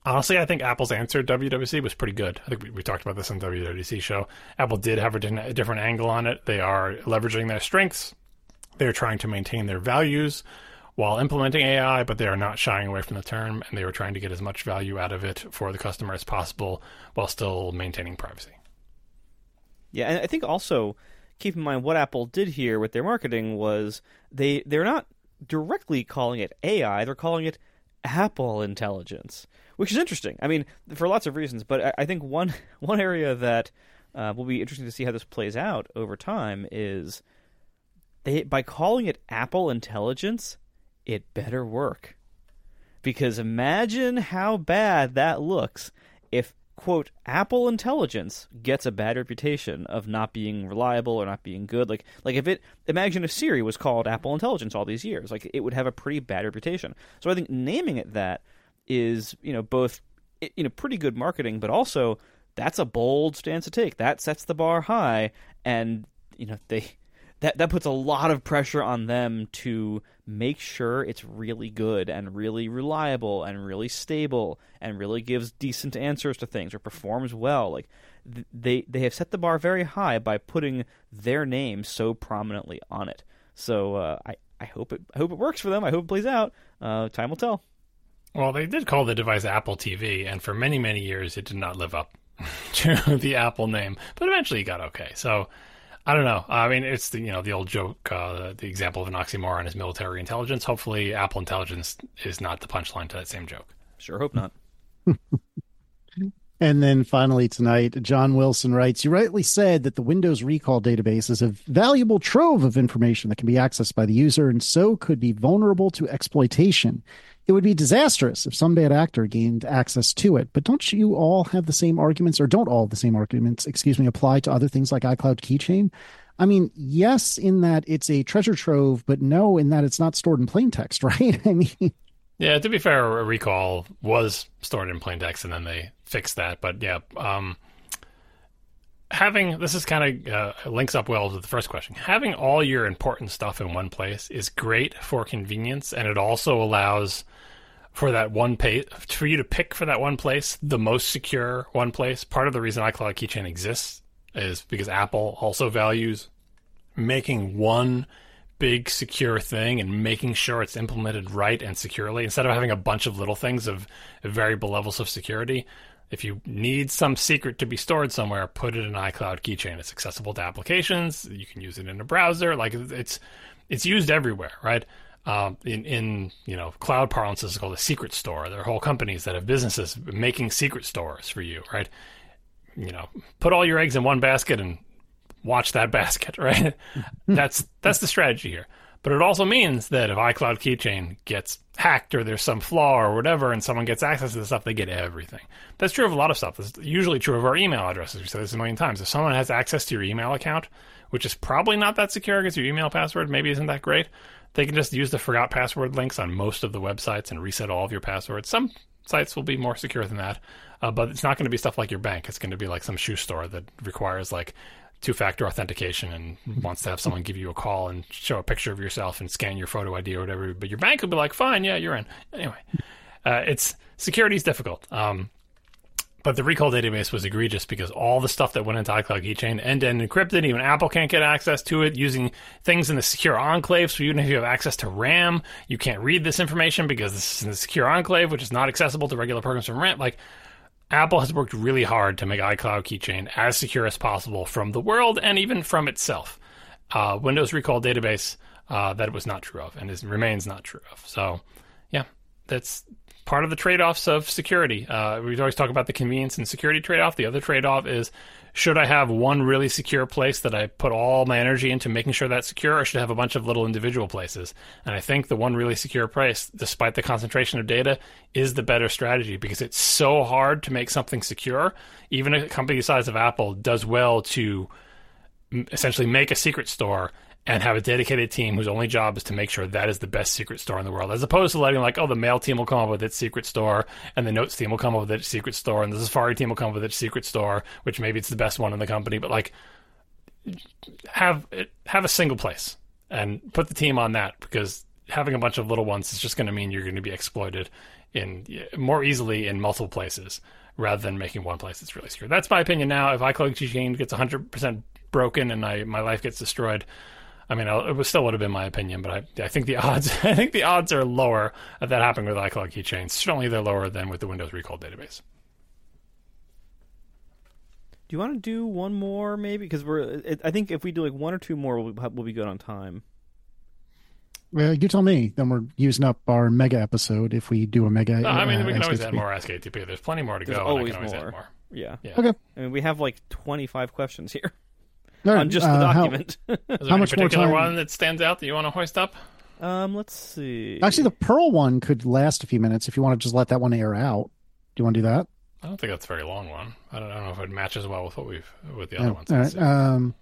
Honestly, I think Apple's answer at W W D C was pretty good. I think we, we talked about this on the W W D C show. Apple did have a, din- a different angle on it. They are leveraging their strengths. They're trying to maintain their values while implementing A I, but they are not shying away from the term, and they were trying to get as much value out of it for the customer as possible while still maintaining privacy. Yeah, and I think also keep in mind what Apple did here with their marketing was they, they're not directly calling it A I, they're calling it Apple Intelligence, which is interesting. I mean, for lots of reasons, but I, I think one one area that uh, will be interesting to see how this plays out over time is they by calling it Apple Intelligence, it better work. Because imagine how bad that looks if, quote, Apple Intelligence gets a bad reputation of not being reliable or not being good. Like, like if it, imagine if Siri was called Apple Intelligence all these years. Like, it would have a pretty bad reputation. So I think naming it that is, you know, both, you know, pretty good marketing, but also that's a bold stance to take. That sets the bar high, and, you know, they... That that puts a lot of pressure on them to make sure it's really good and really reliable and really stable and really gives decent answers to things or performs well. Like th- they they have set the bar very high by putting their name so prominently on it. So uh, I I hope it I hope it works for them. I hope it plays out. Uh, time will tell. Well, they did call the device Apple T V, and for many many years it did not live up to the Apple name, but eventually it got okay. So. I don't know. I mean, it's the you know the old joke, uh, the example of an oxymoron is military intelligence. Hopefully, Apple Intelligence is not the punchline to that same joke. Sure hope not. And then finally tonight, John Wilson writes, you rightly said that the Windows Recall database is a valuable trove of information that can be accessed by the user and so could be vulnerable to exploitation. It would be disastrous if some bad actor gained access to it. But don't you all have the same arguments, or don't all the same arguments, excuse me, apply to other things like iCloud Keychain? I mean, yes, in that it's a treasure trove, but no, in that it's not stored in plain text, right? I mean... Yeah, to be fair, Recall was stored in plain text, and then they fixed that. But yeah, um, having this is kind of uh, links up well to the first question. Having all your important stuff in one place is great for convenience, and it also allows for that one page for you to pick for that one place the most secure one place. Part of the reason iCloud Keychain exists is because Apple also values making one big secure thing and making sure it's implemented right and securely instead of having a bunch of little things of variable levels of security. If you need some secret to be stored somewhere, put it in iCloud Keychain. It's accessible to applications. You can use it in a browser. Like it's it's used everywhere, right? Um, in in you know cloud parlance, this is called a secret store. There are whole companies that have businesses making secret stores for you, right? You know, put all your eggs in one basket and watch that basket, right? that's that's the strategy here. But it also means that if iCloud Keychain gets hacked or there's some flaw or whatever and someone gets access to the stuff, they get everything. That's true of a lot of stuff. It's usually true of our email addresses. We said this a million times. If someone has access to your email account, which is probably not that secure because your email password maybe isn't that great, they can just use the forgot password links on most of the websites and reset all of your passwords. Some sites will be more secure than that, uh, but it's not going to be stuff like your bank. It's going to be like some shoe store that requires like two-factor authentication and wants to have someone give you a call and show a picture of yourself and scan your photo I D or whatever. But your bank will be like, fine, yeah, you're in. Anyway, uh, it's security is difficult. Um, but the Recall database was egregious because all the stuff that went into iCloud Keychain end-to-end encrypted. Even Apple can't get access to it using things in the secure enclave. So even if you have access to RAM, you can't read this information because this is in the secure enclave, which is not accessible to regular programs from RAM. Like, Apple has worked really hard to make iCloud Keychain as secure as possible from the world and even from itself. Uh, Windows Recall database, uh, that was not true of and is, remains not true of. So, yeah, that's part of the trade-offs of security. Uh, we always talk about the convenience and security trade-off. The other trade-off is, should I have one really secure place that I put all my energy into making sure that's secure, or should I have a bunch of little individual places? And I think the one really secure place, despite the concentration of data, is the better strategy because it's so hard to make something secure. Even a company the size of Apple does well to essentially make a secret store and have a dedicated team whose only job is to make sure that is the best secret store in the world, as opposed to letting like, oh, the mail team will come up with its secret store, and the notes team will come up with its secret store, and the Safari team will come up with its secret store, which maybe it's the best one in the company, but like have have a single place and put the team on that, because having a bunch of little ones is just going to mean you're going to be exploited in more easily in multiple places rather than making one place that's really secure. That's my opinion now. If iCloud Keychain gets one hundred percent broken and I, my life gets destroyed, I mean, it was still would have been my opinion, but I, I think the odds, I think the odds are lower of that happening with iCloud Keychain. Certainly, they're lower than with the Windows Recall database. Do you want to do one more, maybe? Because we're, it, I think if we do like one or two more, we'll, we'll be good on time. Well, you tell me. Then we're using up our mega episode if we do a mega. No, I mean, uh, we can always Ask A T P. add more Ask A T P. There's plenty more to There's go. always and I can always more. add more. Yeah. Yeah. Okay. I mean, we have like twenty-five questions here All right, on just the uh, how- document. Is there How any much more particular time- one that stands out that you want to hoist up? um, let's see. Actually, the Pearl one could last a few minutes if you want to just let that one air out. Do you want to do that? I don't think that's a very long one. I don't, I don't know if it matches well with what we've with the Yeah, other ones. all Let's right. see. Um,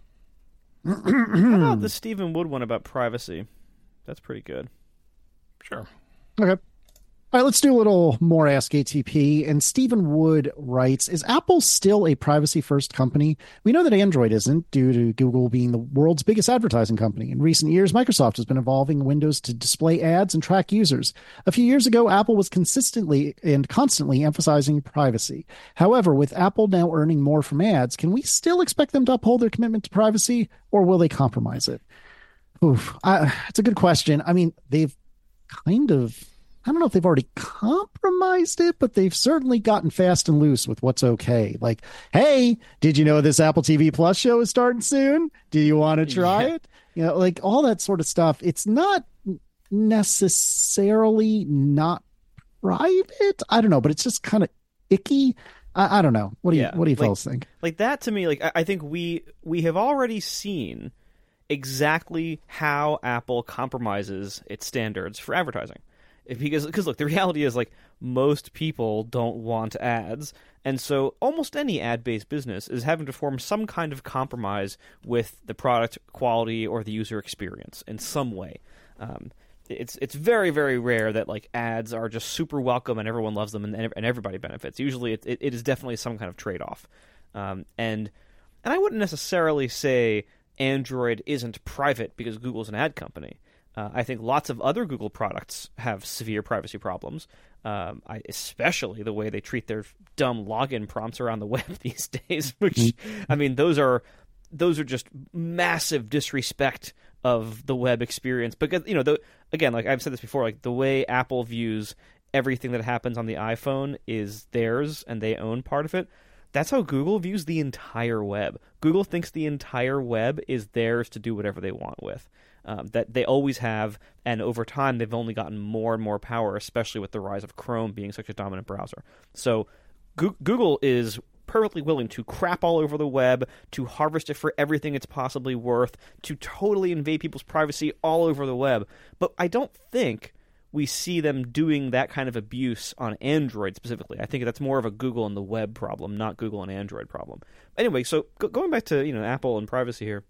How about the Stephen Wood one about privacy? That's pretty good. Sure. Okay. All right, let's do a little more Ask A T P. And Stephen Wood writes, is Apple still a privacy-first company? We know that Android isn't, due to Google being the world's biggest advertising company. In recent years, Microsoft has been evolving Windows to display ads and track users. A few years ago, Apple was consistently and constantly emphasizing privacy. However, with Apple now earning more from ads, can we still expect them to uphold their commitment to privacy, or will they compromise it? Oof, I, it's a good question. I mean, they've kind of... I don't know if they've already compromised it, but they've certainly gotten fast and loose with what's okay. Like, hey, did you know this Apple T V Plus show is starting soon? Do you want to try Yeah. it? You know, like all that sort of stuff. It's not necessarily not private. I don't know, but it's just kind of icky. I, I don't know. What do you Yeah, What do you like- fellas think? Like that to me, like I, I think we we have already seen exactly how Apple compromises its standards for advertising. If- Because, because look, the reality is like most people don't want ads, and so almost any ad-based business is having to form some kind of compromise with the product quality or the user experience in some way. Um, it's it's very very rare that like ads are just super welcome and everyone loves them and and everybody benefits. Usually, it it, it is definitely some kind of trade-off, um, and and I wouldn't necessarily say Android isn't private because Google's an ad company. Uh, I think lots of other Google products have severe privacy problems, um, I, especially the way they treat their dumb login prompts around the web these days. Which, I mean, those are those are just massive disrespect of the web experience. Because you know, the, again, like I've said this before, like the way Apple views everything that happens on the iPhone is theirs, and they own part of it. That's how Google views the entire web. Google thinks the entire web is theirs to do whatever they want with. Um, that they always have, and over time they've only gotten more and more power, especially with the rise of Chrome being such a dominant browser. So Go- Google is perfectly willing to crap all over the web, to harvest it for everything it's possibly worth, to totally invade people's privacy all over the web. But I don't think we see them doing that kind of abuse on Android specifically. I think that's more of a Google and the web problem, not Google and Android problem. Anyway, so go- going back to you know Apple and privacy here,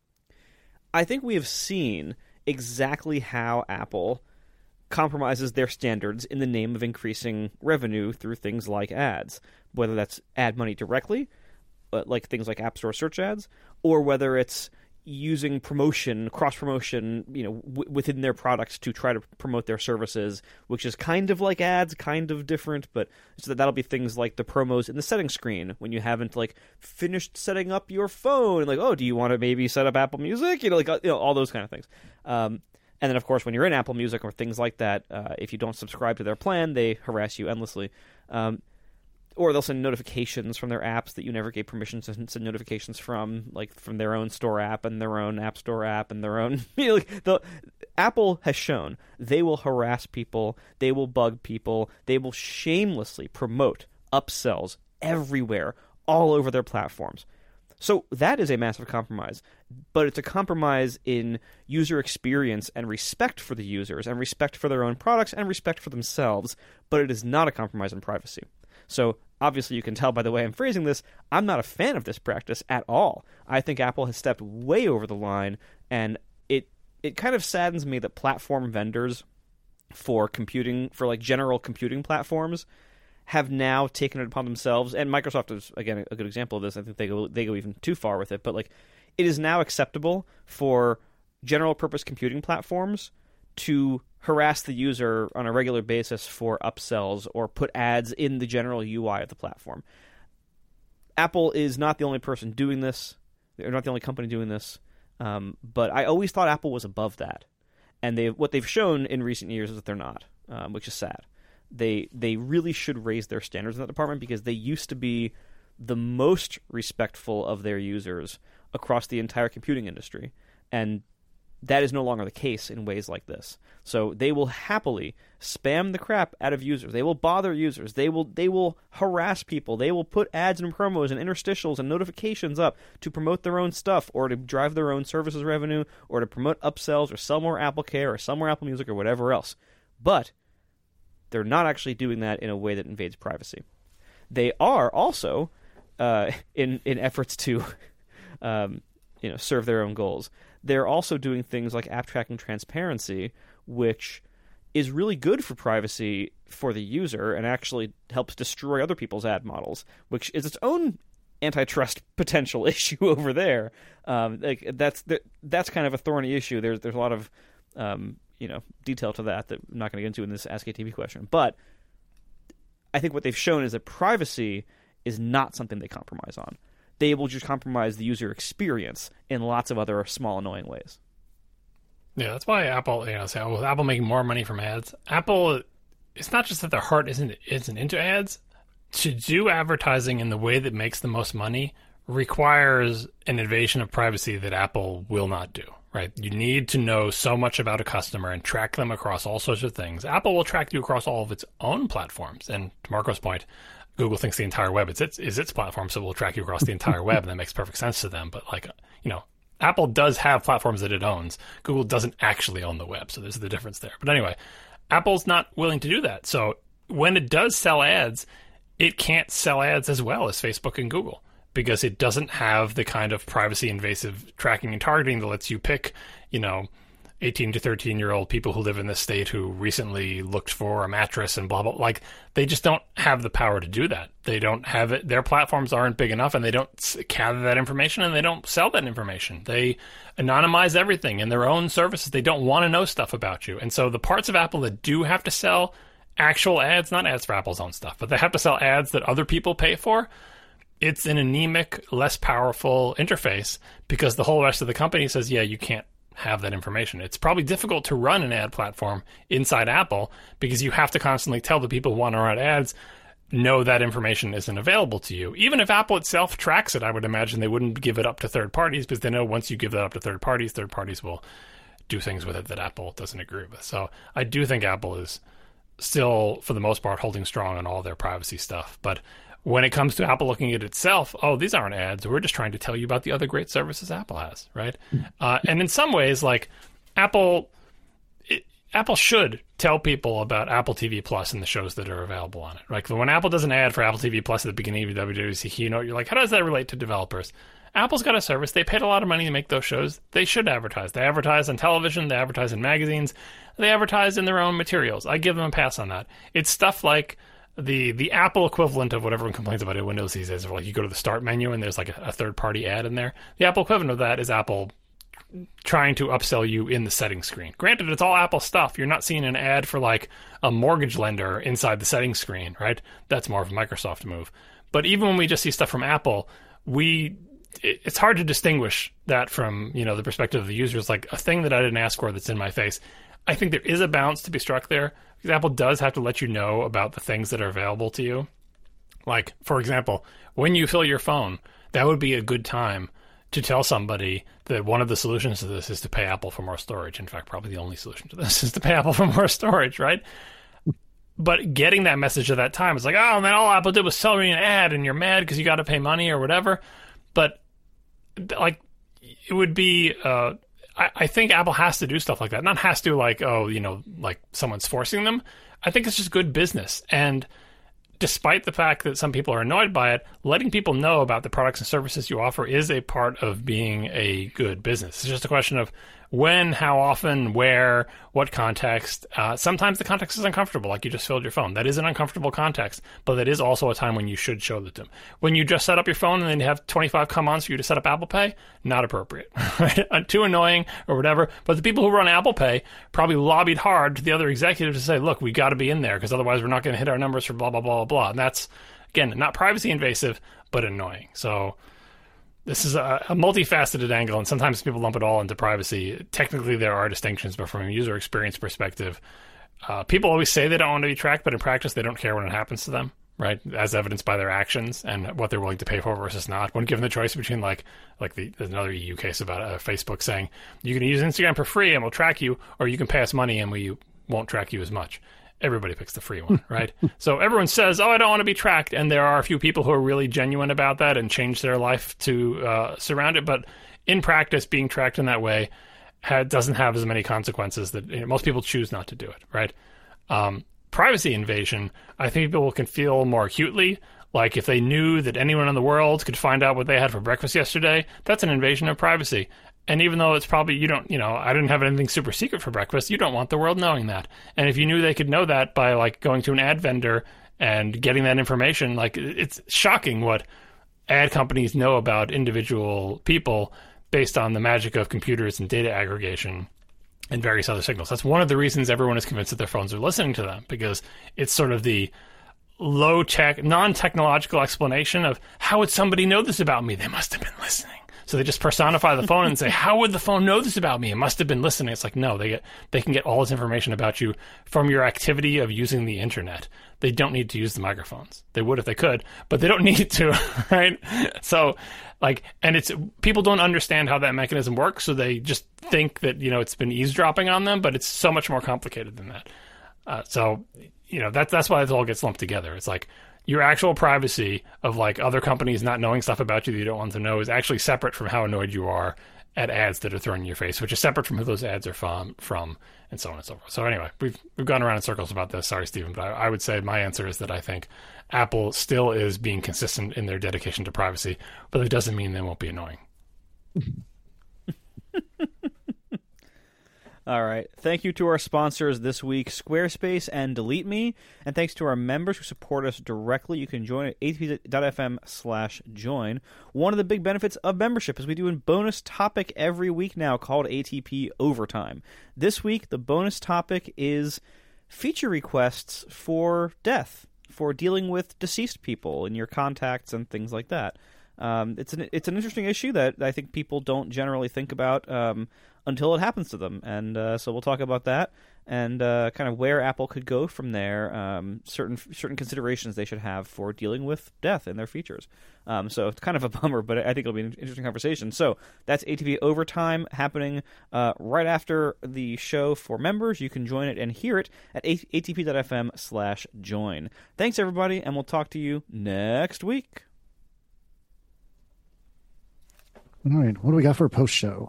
I think we have seen exactly how Apple compromises their standards in the name of increasing revenue through things like ads, whether that's ad money directly, uh, like things like App Store search ads, or whether it's using promotion, cross-promotion, you know, w- within their products to try to promote their services, which is kind of like ads, kind of different, but so that that'll be things like the promos in the settings screen when you haven't like finished setting up your phone, like, oh, do you want to maybe set up Apple Music? You know, like you know, all those kind of things. Um, and then, of course, when you're in Apple Music or things like that, uh, if you don't subscribe to their plan, they harass you endlessly. Um, Or they'll send notifications from their apps that you never gave permission to send notifications from, like from their own store app and their own App Store app and their own. You know, like the Apple has shown they will harass people, they will bug people, they will shamelessly promote upsells everywhere, all over their platforms. So that is a massive compromise, but it's a compromise in user experience and respect for the users and respect for their own products and respect for themselves, but it is not a compromise in privacy. So obviously you can tell by the way I'm phrasing this, I'm not a fan of this practice at all. I think Apple has stepped way over the line, and it it kind of saddens me that platform vendors for computing, for like general computing platforms, have now taken it upon themselves, and Microsoft is, again, a good example of this. I think they go they go even too far with it, but like it is now acceptable for general purpose computing platforms to harass the user on a regular basis for upsells or put ads in the general U I of the platform. Apple is not the only person doing this. They're not the only company doing this. Um, but I always thought Apple was above that. And they what they've shown in recent years is that they're not, um, which is sad. They they really should raise their standards in that department because they used to be the most respectful of their users across the entire computing industry. And that is no longer the case in ways like this. So they will happily spam the crap out of users. They will bother users. They will they will harass people. They will put ads and promos and interstitials and notifications up to promote their own stuff or to drive their own services revenue or to promote upsells or sell more AppleCare or sell more Apple Music or whatever else. But they're not actually doing that in a way that invades privacy. They are also, uh, in in efforts to um, you know serve their own goals, they're also doing things like app tracking transparency, which is really good for privacy for the user and actually helps destroy other people's ad models, which is its own antitrust potential issue over there. Um, like that's that's kind of a thorny issue. There's there's a lot of um, you know detail to that that I'm not going to get into in this Ask A T V question. But I think what they've shown is that privacy is not something they compromise on. They will just compromise the user experience in lots of other small, annoying ways. Yeah, that's why Apple, you know, say, oh, with Apple making more money from ads, Apple, it's not just that their heart isn't isn't into ads. To do advertising in the way that makes the most money requires an invasion of privacy that Apple will not do, right? You need to know so much about a customer and track them across all sorts of things. Apple will track you across all of its own platforms. And to Marco's point, Google thinks the entire web is its, is its platform, so it will track you across the entire web, and that makes perfect sense to them. But, like, you know, Apple does have platforms that it owns. Google doesn't actually own the web, so there's the difference there. But anyway, Apple's not willing to do that. So when it does sell ads, it can't sell ads as well as Facebook and Google because it doesn't have the kind of privacy invasive tracking and targeting that lets you pick, you know, eighteen to thirteen year old people who live in this state who recently looked for a mattress and blah, blah. Like, they just don't have the power to do that. They don't have it. Their platforms aren't big enough, and they don't gather that information, and they don't sell that information. They anonymize everything in their own services. They don't want to know stuff about you. And so the parts of Apple that do have to sell actual ads, not ads for Apple's own stuff, but they have to sell ads that other people pay for, it's an anemic, less powerful interface because the whole rest of the company says, yeah, you can't have that information. It's probably difficult to run an ad platform inside Apple because you have to constantly tell the people who want to run ads, no, that information isn't available to you. Even if Apple itself tracks it, I would imagine they wouldn't give it up to third parties because they know once you give that up to third parties, third parties will do things with it that Apple doesn't agree with. So I do think Apple is still, for the most part, holding strong on all their privacy stuff. But when it comes to Apple looking at itself, oh, these aren't ads. We're just trying to tell you about the other great services Apple has, right? Uh, and in some ways, like Apple, it, Apple should tell people about Apple T V Plus and the shows that are available on it. Like when Apple does an ad for Apple T V Plus at the beginning of your W W D C keynote, you're like, how does that relate to developers? Apple's got a service. They paid a lot of money to make those shows. They should advertise. They advertise on television. They advertise in magazines. They advertise in their own materials. I give them a pass on that. It's stuff like the the Apple equivalent of what everyone complains about in Windows these days. Like you go to the start menu and there's like a, a third-party ad in there. The Apple equivalent of that is Apple trying to upsell you in the settings screen. Granted, it's all Apple stuff. You're not seeing an ad for like a mortgage lender inside the settings screen, right? That's more of a Microsoft move. But even when we just see stuff from Apple, we it, it's hard to distinguish that from, you know, the perspective of the users. Like a thing that I didn't ask for that's in my face. I think there is a balance to be struck there because Apple does have to let you know about the things that are available to you. Like, for example, when you fill your phone, that would be a good time to tell somebody that one of the solutions to this is to pay Apple for more storage. In fact, probably the only solution to this is to pay Apple for more storage, right? But getting that message at that time is like, oh, man, all Apple did was sell me an ad and you're mad because you got to pay money or whatever. But, like, it would be... Uh, I think Apple has to do stuff like that. Not has to like, oh, you know, like someone's forcing them. I think it's just good business. And despite the fact that some people are annoyed by it, letting people know about the products and services you offer is a part of being a good business. It's just a question of when, how often, where, what context. Uh, sometimes the context is uncomfortable, like you just filled your phone. That is an uncomfortable context, but that is also a time when you should show that to them. When you just set up your phone and then you have twenty-five come-ons for you to set up Apple Pay, not appropriate. Right? Too annoying or whatever. But the people who run Apple Pay probably lobbied hard to the other executives to say, look, we got to be in there because otherwise we're not going to hit our numbers for blah, blah, blah, blah, blah. And that's, again, not privacy invasive, but annoying. So this is a, a multifaceted angle, and sometimes people lump it all into privacy. Technically, there are distinctions, but from a user experience perspective, uh, people always say they don't want to be tracked, but in practice, they don't care when it happens to them, right? As evidenced by their actions and what they're willing to pay for versus not. When given the choice between, like, like the, there's another E U case about uh, Facebook saying, you can use Instagram for free and we'll track you, or you can pay us money and we won't track you as much. Everybody picks the free one, right? So everyone says, oh, I don't want to be tracked. And there are a few people who are really genuine about that and change their life to uh, surround it. But in practice, being tracked in that way ha- doesn't have as many consequences that you know, most people choose not to do it, right? Um, privacy invasion, I think people can feel more acutely. Like if they knew that anyone in the world could find out what they had for breakfast yesterday, that's an invasion of privacy. And even though it's probably, you don't, you know, I didn't have anything super secret for breakfast, you don't want the world knowing that. And if you knew they could know that by, like, going to an ad vendor and getting that information, like, it's shocking what ad companies know about individual people based on the magic of computers and data aggregation and various other signals. That's one of the reasons everyone is convinced that their phones are listening to them, because it's sort of the low-tech, non-technological explanation of how would somebody know this about me? They must have been listening. So they just personify the phone and say, how would the phone know this about me? It must have been listening. It's like, no, they get they can get all this information about you from your activity of using the internet. They don't need to use the microphones. They would if they could, but they don't need to, right? So, like, and it's, people don't understand how that mechanism works, so they just think that, you know, it's been eavesdropping on them, but it's so much more complicated than that. Uh, so, you know, that's, that's why it all gets lumped together. It's like, your actual privacy of, like, other companies not knowing stuff about you that you don't want them to know is actually separate from how annoyed you are at ads that are thrown in your face, which is separate from who those ads are from, from and so on and so forth. So anyway, we've we've gone around in circles about this. Sorry, Stephen, but I, I would say my answer is that I think Apple still is being consistent in their dedication to privacy, but it doesn't mean they won't be annoying. All right. Thank you to our sponsors this week, Squarespace and Delete Me. And thanks to our members who support us directly. You can join at atp.fm slash join. One of the big benefits of membership is we do a bonus topic every week now called A T P Overtime. This week, the bonus topic is feature requests for death, for dealing with deceased people in your contacts and things like that. Um, it's an it's an interesting issue that I think people don't generally think about um, until it happens to them, and uh, so we'll talk about that and uh, kind of where Apple could go from there. Um, certain certain considerations they should have for dealing with death in their features. Um, so it's kind of a bummer, but I think it'll be an interesting conversation. So that's A T P Overtime happening uh, right after the show for members. You can join it and hear it at atp.fm slash join. Thanks everybody, and we'll talk to you next week. All right, what do we got for a post show?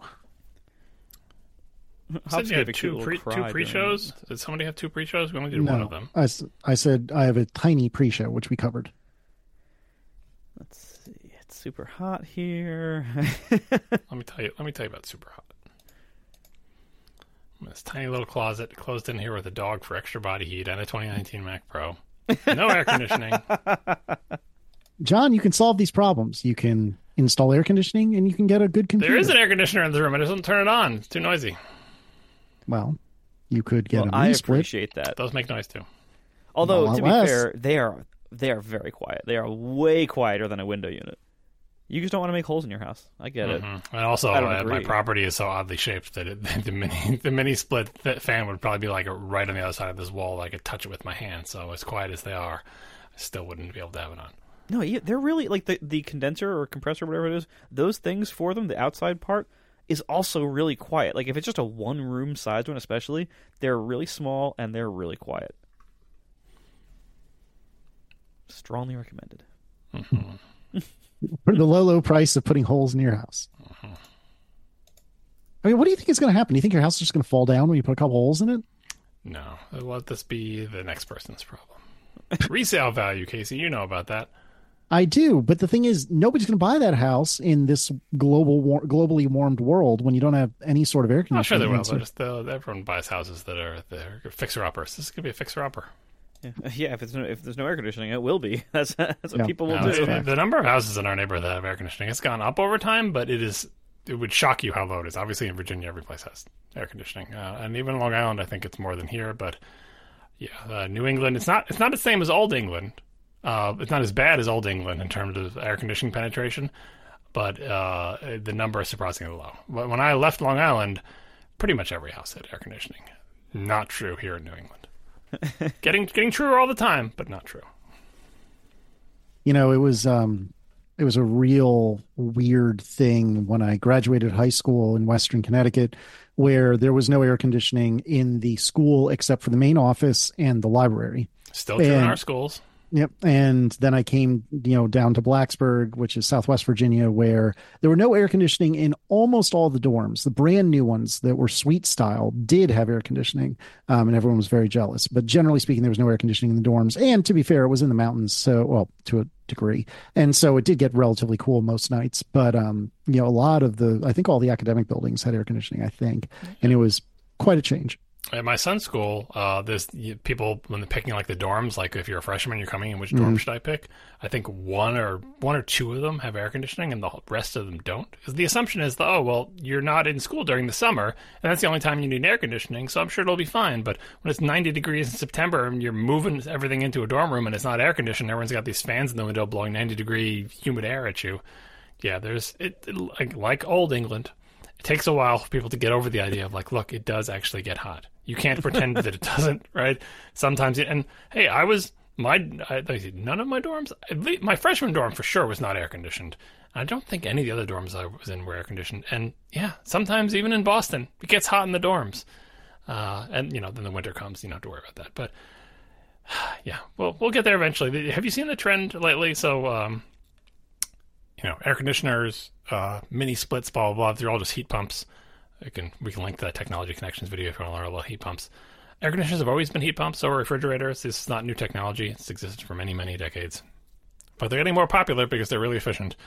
Said you had two pre two pre-shows. Did somebody have two pre-shows? We only did no, one of them. I, I said I have a tiny pre-show, which we covered. Let's see. It's super hot here. let me tell you. Let me tell you about super hot. This tiny little closet closed in here with a dog for extra body heat and a twenty nineteen Mac Pro. No air conditioning. John, you can solve these problems. You can install air conditioning, and you can get a good computer. There is an air conditioner in the room. I just don't turn it on. It's too noisy. Well, you could get well, a I split. appreciate that. Those make noise too. Although, to be less. fair, they are they are very quiet. They are way quieter than a window unit. You just don't want to make holes in your house. I get mm-hmm. it. And also, uh, my property is so oddly shaped that it, the mini the mini split fan would probably be like right on the other side of this wall. I could touch it with my hand. So as quiet as they are, I still wouldn't be able to have it on. No, they're really, like, the, the condenser or compressor, whatever it is, those things for them, the outside part, is also really quiet. Like, if it's just a one-room size one especially, they're really small and they're really quiet. Strongly recommended. Mm-hmm. For the low, low price of putting holes in your house. Mm-hmm. I mean, what do you think is going to happen? Do you think your house is just going to fall down when you put a couple holes in it? No. Let this be the next person's problem. Resale value, Casey. You know about that. I do, but the thing is, nobody's going to buy that house in this global, war- globally warmed world when you don't have any sort of air I'm sure conditioning. they will. And so- They're just, they'll- everyone buys houses that are they're fixer-uppers. This is going to be a fixer-upper. Yeah, yeah if, it's no, if there's no air conditioning, it will be. That's, that's what Yeah. people will No, do. it- the number of houses in our neighborhood that have air conditioning has gone up over time, but it is it would shock you how low it is. Obviously, in Virginia, every place has air conditioning, uh, and even Long Island, I think it's more than here. But yeah, uh, New England, it's not it's not the same as Old England. Uh, it's not as bad as Old England in terms of air conditioning penetration, but uh, the number is surprisingly low. When I left Long Island, pretty much every house had air conditioning. Not true here in New England. getting getting truer all the time, but not true. you know, it was um, it was a real weird thing when I graduated high school in Western Connecticut, where there was no air conditioning in the school except for the main office and the library. Still true in And- our schools. Yep. And then I came, you know, down to Blacksburg, which is Southwest Virginia, where there were no air conditioning in almost all the dorms. The brand new ones that were suite style did have air conditioning, um, and everyone was very jealous. But generally speaking, there was no air conditioning in the dorms. And to be fair, it was in the mountains, so, well, to a degree. And so it did get relatively cool most nights. But, um, you know, a lot of the, I think all the academic buildings had air conditioning, I think. And it was quite a change. At my son's school, uh, there's you- people when they're picking like the dorms. Like if you're a freshman, you're coming in. Which dorm Mhm. should I pick? I think one or one or two of them have air conditioning, and the rest of them don't. Because the assumption is, that, oh well, you're not in school during the summer, and that's the only time you need air conditioning. So I'm sure it'll be fine. But when it's ninety degrees in September and you're moving everything into a dorm room and it's not air conditioned, everyone's got these fans in the window blowing ninety degree humid air at you. Yeah, there's it, it like, like old England. It takes a while for people to get over the idea of like, look, it does actually get hot. You can't pretend that it doesn't, right? Sometimes, it, and hey, I was my I, none of my dorms, at least my freshman dorm for sure was not air conditioned. I don't think any of the other dorms I was in were air conditioned. And yeah, sometimes even in Boston, it gets hot in the dorms. Uh, and you know, then the winter comes, you don't have to worry about that. But yeah, well, we'll get there eventually. Have you seen the trend lately? So, um, you know, air conditioners, uh, mini splits, blah blah blah. They're all just heat pumps. I can we can link to that Technology Connections video if you want to learn about heat pumps. Air conditioners have always been heat pumps, so are refrigerators. This is not new technology. It's existed for many, many decades. But they're getting more popular because they're really efficient.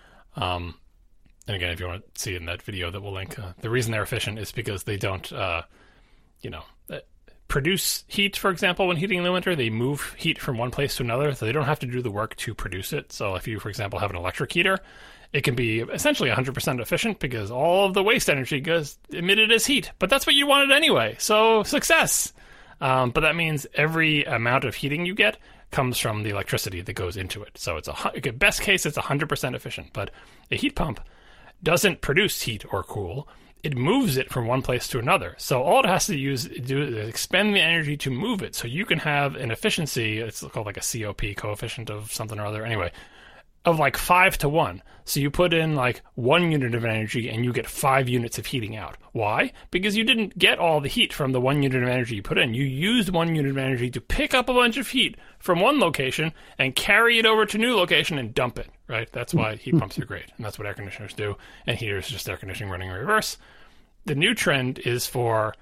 Um, and again, if you want to see in that video that we'll link, uh, the reason they're efficient is because they don't, uh, you know, uh, produce heat, for example, when heating in the winter. They move heat from one place to another, so they don't have to do the work to produce it. So if you, for example, have an electric heater, it can be essentially one hundred percent efficient because all of the waste energy goes emitted as heat. But that's what you wanted anyway, so success. Um, but that means every amount of heating you get comes from the electricity that goes into it. So it's a hu- best case, it's one hundred percent efficient. But a heat pump doesn't produce heat or cool. It moves it from one place to another. So all it has to use do is expend the energy to move it. So you can have an efficiency, it's called like a C O P, coefficient of something or other. Anyway, of like five to one. So you put in like one unit of energy and you get five units of heating out. Why? Because you didn't get all the heat from the one unit of energy you put in. You used one unit of energy to pick up a bunch of heat from one location and carry it over to a new location and dump it, right? That's why heat pumps are great. And that's what air conditioners do. And heaters is just air conditioning running in reverse. The new trend is for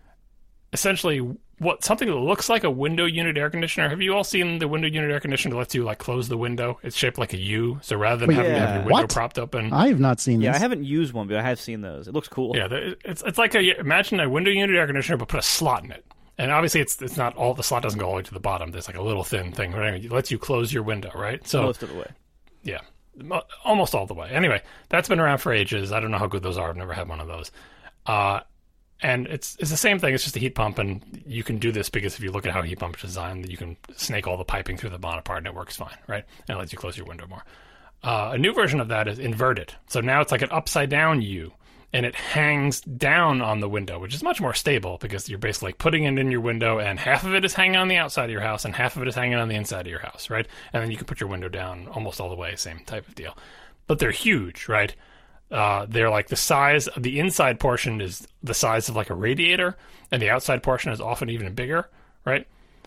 essentially what something that looks like a window unit air conditioner. Have you all seen the window unit air conditioner that lets you like close the window? It's shaped like a U, so rather than Wait, having to have yeah. your window What? propped open, I have not seen Yeah, this. I haven't used one, but I have seen those. It looks cool. yeah, the- it's it's like a imagine a window unit air conditioner, but put a slot in it. And obviously, it's it's not all the slot doesn't go all the way to the bottom. There's like a little thin thing, right? It lets you close your window, right? So Most of the way. yeah, mo- almost all the way. Anyway, that's been around for ages. I don't know how good those are. I've never had one of those. Uh, and it's it's the same thing. It's just a heat pump, and you can do this because if you look at how a heat pump is designed, you can snake all the piping through the bottom part, and it works fine, right? And it lets you close your window more. Uh, a new version of that is inverted. So now it's like an upside down U, and it hangs down on the window, which is much more stable because you're basically like putting it in your window, and half of it is hanging on the outside of your house, and half of it is hanging on the inside of your house, right? And then you can put your window down almost all the way, same type of deal. But they're huge, right? Uh, they're like the size of the inside portion is the size of like a radiator, and the outside portion is often even bigger, right?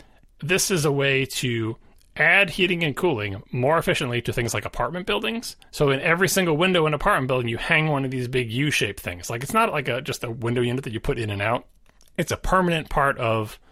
This is a way to add heating and cooling more efficiently to things like apartment buildings. So in every single window in an apartment building, you hang one of these big U-shaped things. Like it's not like a just a window unit that you put in and out. It's a permanent part of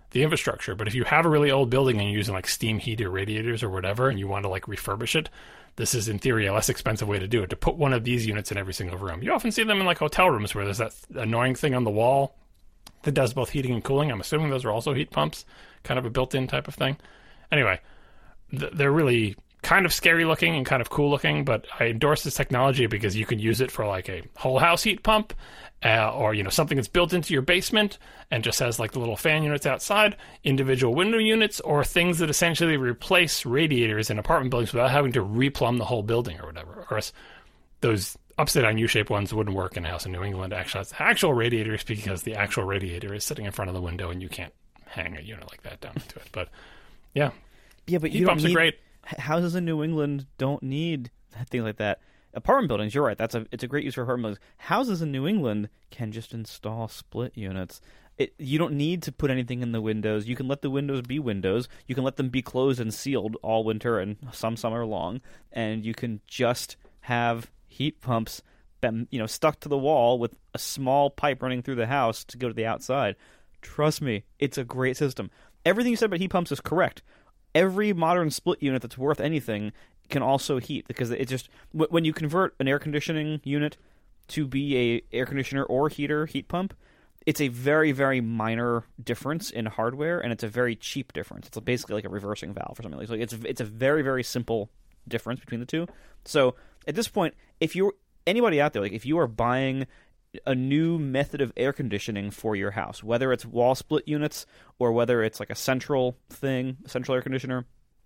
the infrastructure. But if you have a really old building and you're using like steam heater radiators or whatever, and you want to like refurbish it, this is in theory a less expensive way to do it, to put one of these units in every single room. You often see them in like hotel rooms where there's that annoying thing on the wall that does both heating and cooling. I'm assuming those are also heat pumps, kind of a built-in type of thing. Anyway, th- they're really kind of scary looking and kind of cool looking, but I endorse this technology because you can use it for like a whole house heat pump, uh, or, you know, something that's built into your basement and just has like the little fan units outside, individual window units, or things that essentially replace radiators in apartment buildings without having to replumb the whole building or whatever. Of course, those upside down U-shaped ones wouldn't work in a house in New England. Actually, it's actual radiators because the actual radiator is sitting in front of the window and you can't hang a unit like that down into it. But yeah, yeah, but heat you don't pumps need, are great. Houses in New England don't need things like that. Apartment buildings, you're right. That's a it's a great use for apartment buildings. Houses in New England can just install split units. It, you don't need to put anything in the windows. You can let the windows be windows. You can let them be closed and sealed all winter and some summer long, and you can just have heat pumps, you know, stuck to the wall with a small pipe running through the house to go to the outside. Trust me, it's a great system. Everything you said about heat pumps is correct. Every modern split unit that's worth anything can also heat, because it just when you convert an air conditioning unit to be a air conditioner or heater heat pump, it's a very, very minor difference in hardware, and it's a very cheap difference. It's basically like a reversing valve or something like that. It's it's a very, very simple difference between the two. So at this point, if you're anybody out there, like if you are buying a new method of air conditioning for your house, whether it's wall split units or whether it's like a central thing, central air conditioner,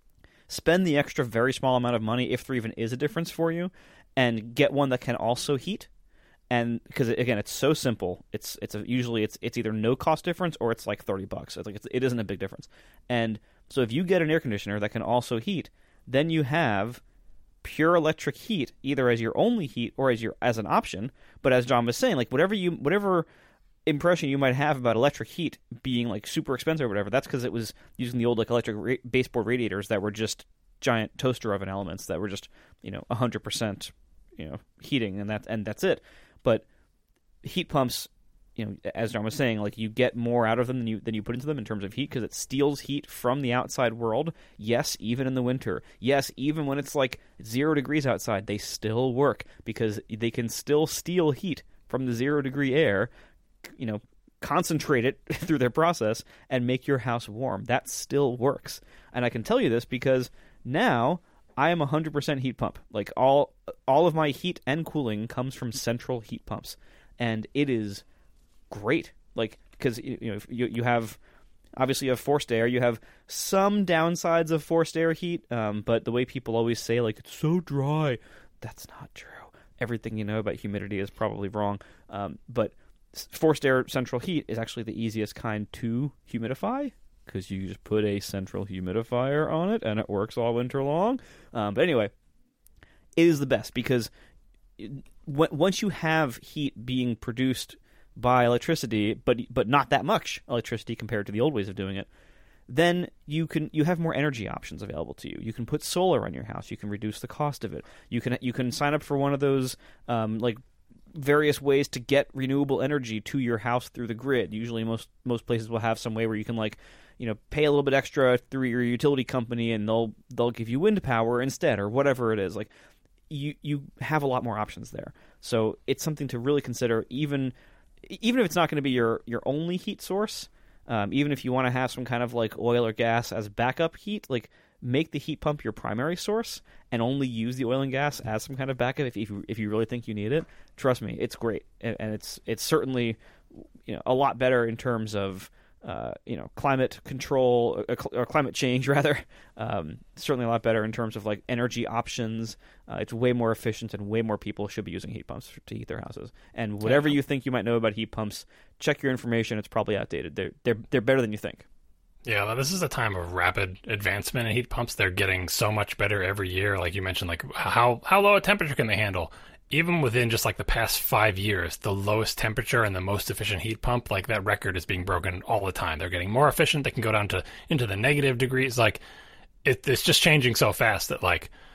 spend the extra very small amount of money, if there even is a difference for you, and get one that can also heat. And because again, it's so simple, it's it's a, usually it's it's either no cost difference or it's like thirty bucks. It's like it's, it isn't a big difference. And so if you get an air conditioner that can also heat, then you have pure electric heat, either as your only heat or as your as an option. But as John was saying, like whatever you whatever impression you might have about electric heat being like super expensive or whatever, that's because it was using the old like electric ra- baseboard radiators that were just giant toaster oven elements that were just, you know, one hundred percent, you know, heating, and that and that's it. But heat pumps, you know, as John was saying, like you get more out of them than you than you put into them in terms of heat, because it steals heat from the outside world. Yes, even in the winter. Yes, even when it's like zero degrees outside, they still work because they can still steal heat from the zero degree air, you know, concentrate it through their process and make your house warm. That still works. And I can tell you this because now I am a one hundred percent heat pump. Like all all of my heat and cooling comes from central heat pumps, and it is great. Like because you know you you have obviously you have forced air. You have some downsides of forced air heat, um, but the way people always say like it's so dry, that's not true. Everything you know about humidity is probably wrong. Um, but forced air central heat is actually the easiest kind to humidify, because you just put a central humidifier on it and it works all winter long. Um, but anyway, it is the best because it, w- once you have heat being produced by electricity, but but not that much electricity compared to the old ways of doing it, then you can you have more energy options available to you. You can put solar on your house. You can reduce the cost of it. You can you can sign up for one of those um, like various ways to get renewable energy to your house through the grid. Usually most most places will have some way where you can like, you know, pay a little bit extra through your utility company and they'll they'll give you wind power instead or whatever it is. Like you you have a lot more options there. So it's something to really consider, even even if it's not going to be your, your only heat source. Um, even if you want to have some kind of like oil or gas as backup heat, like make the heat pump your primary source and only use the oil and gas as some kind of backup if if you, if you really think you need it. Trust me, it's great, and, and it's it's certainly, you know, a lot better in terms of uh, you know, climate control or, or climate change rather. Um, certainly a lot better in terms of like energy options. Uh, it's way more efficient, and way more people should be using heat pumps to heat their houses. And whatever yeah. you think you might know about heat pumps, check your information. It's probably outdated. They're they're they're better than you think. Yeah, this is a time of rapid advancement in heat pumps. They're getting so much better every year. Like you mentioned, like how how low a temperature can they handle? Even within just like the past five years, the lowest temperature and the most efficient heat pump, like that record is being broken all the time. They're getting more efficient. They can go down to into the negative degrees. Like it, it's just changing so fast that like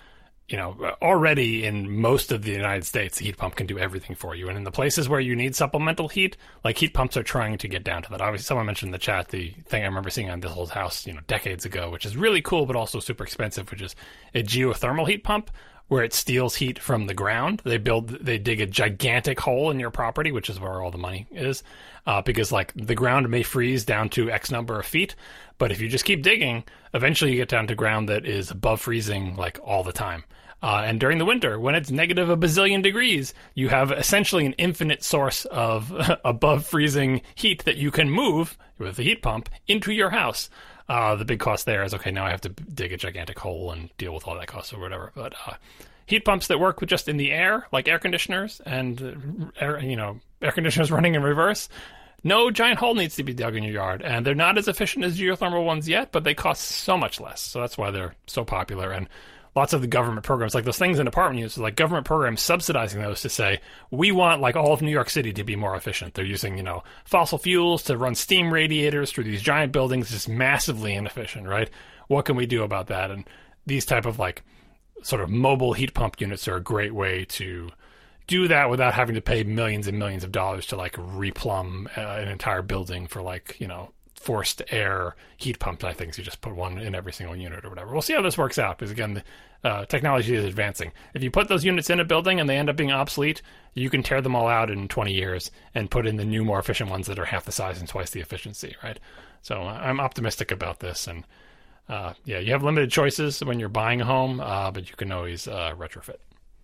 you know, already in most of the United States, the heat pump can do everything for you. And in the places where you need supplemental heat, like heat pumps are trying to get down to that. Obviously, someone mentioned in the chat the thing I remember seeing on this old house, you know, decades ago, which is really cool, but also super expensive, which is a geothermal heat pump where it steals heat from the ground. They build, they dig a gigantic hole in your property, which is where all the money is, uh, because like the ground may freeze down to X number of feet, but if you just keep digging, eventually you get down to ground that is above freezing like all the time. Uh, and during the winter, when it's negative a bazillion degrees, you have essentially an infinite source of above freezing heat that you can move with the heat pump into your house. Uh, the big cost there is, okay, now I have to dig a gigantic hole and deal with all that cost or whatever. But uh, heat pumps that work with just in the air, like air conditioners and, uh, air, you know, air conditioners running in reverse, no giant hole needs to be dug in your yard. And they're not as efficient as geothermal ones yet, but they cost so much less. So that's why they're so popular. And lots of the government programs, like those things in apartment units, like government programs subsidizing those to say, we want like all of New York City to be more efficient. They're using, you know, fossil fuels to run steam radiators through these giant buildings, just massively inefficient, right? What can we do about that? And these type of like sort of mobile heat pump units are a great way to do that without having to pay millions and millions of dollars to like replumb uh, an entire building for like, you know, forced air heat pump type things. You just put one in every single unit or whatever. We'll see how this works out because, again, the uh, technology is advancing. If you put those units in a building and they end up being obsolete, you can tear them all out in twenty years and put in the new, more efficient ones that are half the size and twice the efficiency, right? So I'm optimistic about this. And, uh, yeah, you have limited choices when you're buying a home, uh, but you can always uh, retrofit.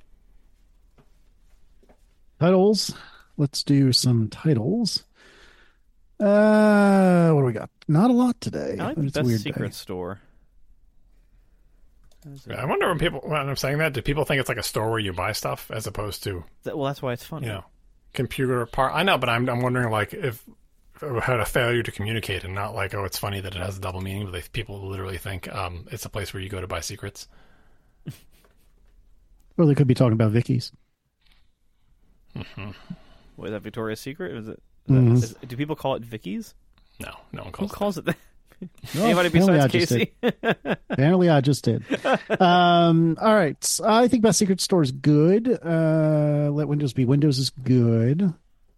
Titles. Let's do some titles. Uh, what do we got? Not a lot today. I like the It's a Best weird Secret day. Store. I wonder when people, when I'm saying that, do people think it's like a store where you buy stuff as opposed to, That- well, that's why it's fun. you know, computer part? I know, but I'm I'm wondering like if, if it had a failure to communicate and not like, oh, it's funny that it has a double meaning, but they, people literally think um, it's a place where you go to buy secrets. Or they could be talking about Vicky's. Mm-hmm. What, is that Victoria's Secret? Is it? Mhm. Is, do people call it Vicky's? No, no one Who calls it. calls it that? No, Anybody apparently I besides just Casey? Apparently, I just did. Um, all right. I think Best Secret Store is good. Uh, let Windows be. Windows is good.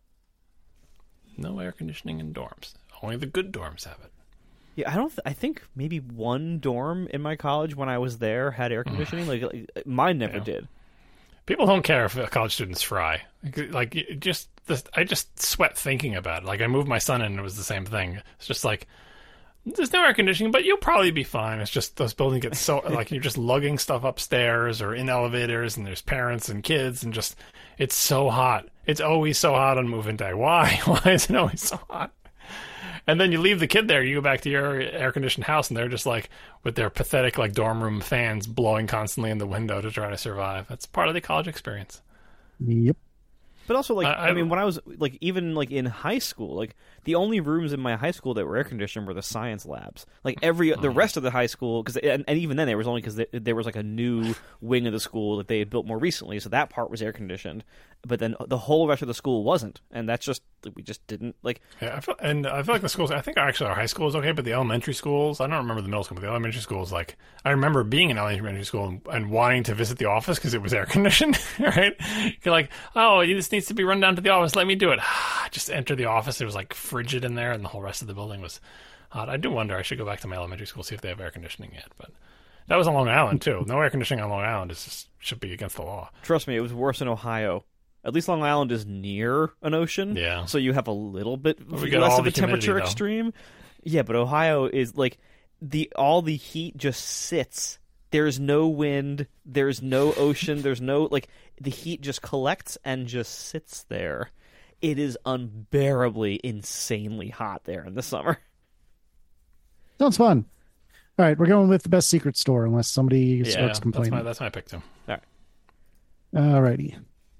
No air conditioning in dorms. Only the good dorms have it. Yeah, I don't. Th- I think maybe one dorm in my college when I was there had air conditioning. like, like mine never Yeah. did. People don't care if college students fry. Like, it just, this, I just sweat thinking about it. Like, I moved my son in and it was the same thing. It's just like, there's no air conditioning, but you'll probably be fine. It's just those buildings get so, like, you're just lugging stuff upstairs or in elevators and there's parents and kids and just, it's so hot. It's always so hot on move-in day. Why? Why is it always so hot? And then you leave the kid there, you go back to your air-conditioned house, and they're just like, with their pathetic, like, dorm room fans blowing constantly in the window to try to survive. That's part of the college experience. Yep. But also, like, I- I, I- mean, when I was, like, even, like, in high school, like, the only rooms in my high school that were air-conditioned were the science labs. Like, every, the rest of the high school, because, and, and even then, there was only because there was, like, a new wing of the school that they had built more recently, so that part was air-conditioned. But then the whole rest of the school wasn't, and that's just, we just didn't, like... Yeah, I feel, and I feel like the schools, I think actually our high school is okay, but the elementary schools, I don't remember the middle school, but the elementary schools, like, I remember being in elementary school and, and wanting to visit the office because it was air-conditioned, right? You're like, oh, this needs to be run down to the office, let me do it. Just enter the office, it was, like, frigid in there, and the whole rest of the building was hot. I do wonder, I should go back to my elementary school, see if they have air conditioning yet, but that was on Long Island, too. No air conditioning on Long Island is just, should be against the law. Trust me, it was worse in Ohio. At least Long Island is near an ocean, Yeah. so you have a little bit We get less all of the a temperature humidity, though. extreme. Yeah, but Ohio is like the all the heat just sits. There's no wind. There's no ocean. There's no like the heat just collects and just sits there. It is unbearably, insanely hot there in the summer. Sounds fun. All right, we're going with the Best Secret Store unless somebody Yeah, starts that's complaining. my, that's my pick, too. All righty.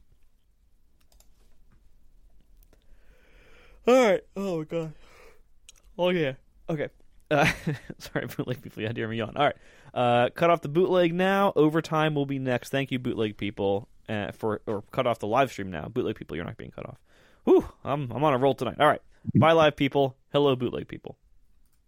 All right. Oh my god. Oh yeah. Okay. Uh, sorry, bootleg people. You had to hear me yawn. All right. Uh, cut off the bootleg now. Overtime will be next. Thank you, bootleg people, uh, for or cut off the live stream now. Bootleg people, you're not being cut off. Whew. I'm I'm on a roll tonight. All right. Bye, live people. Hello, bootleg people.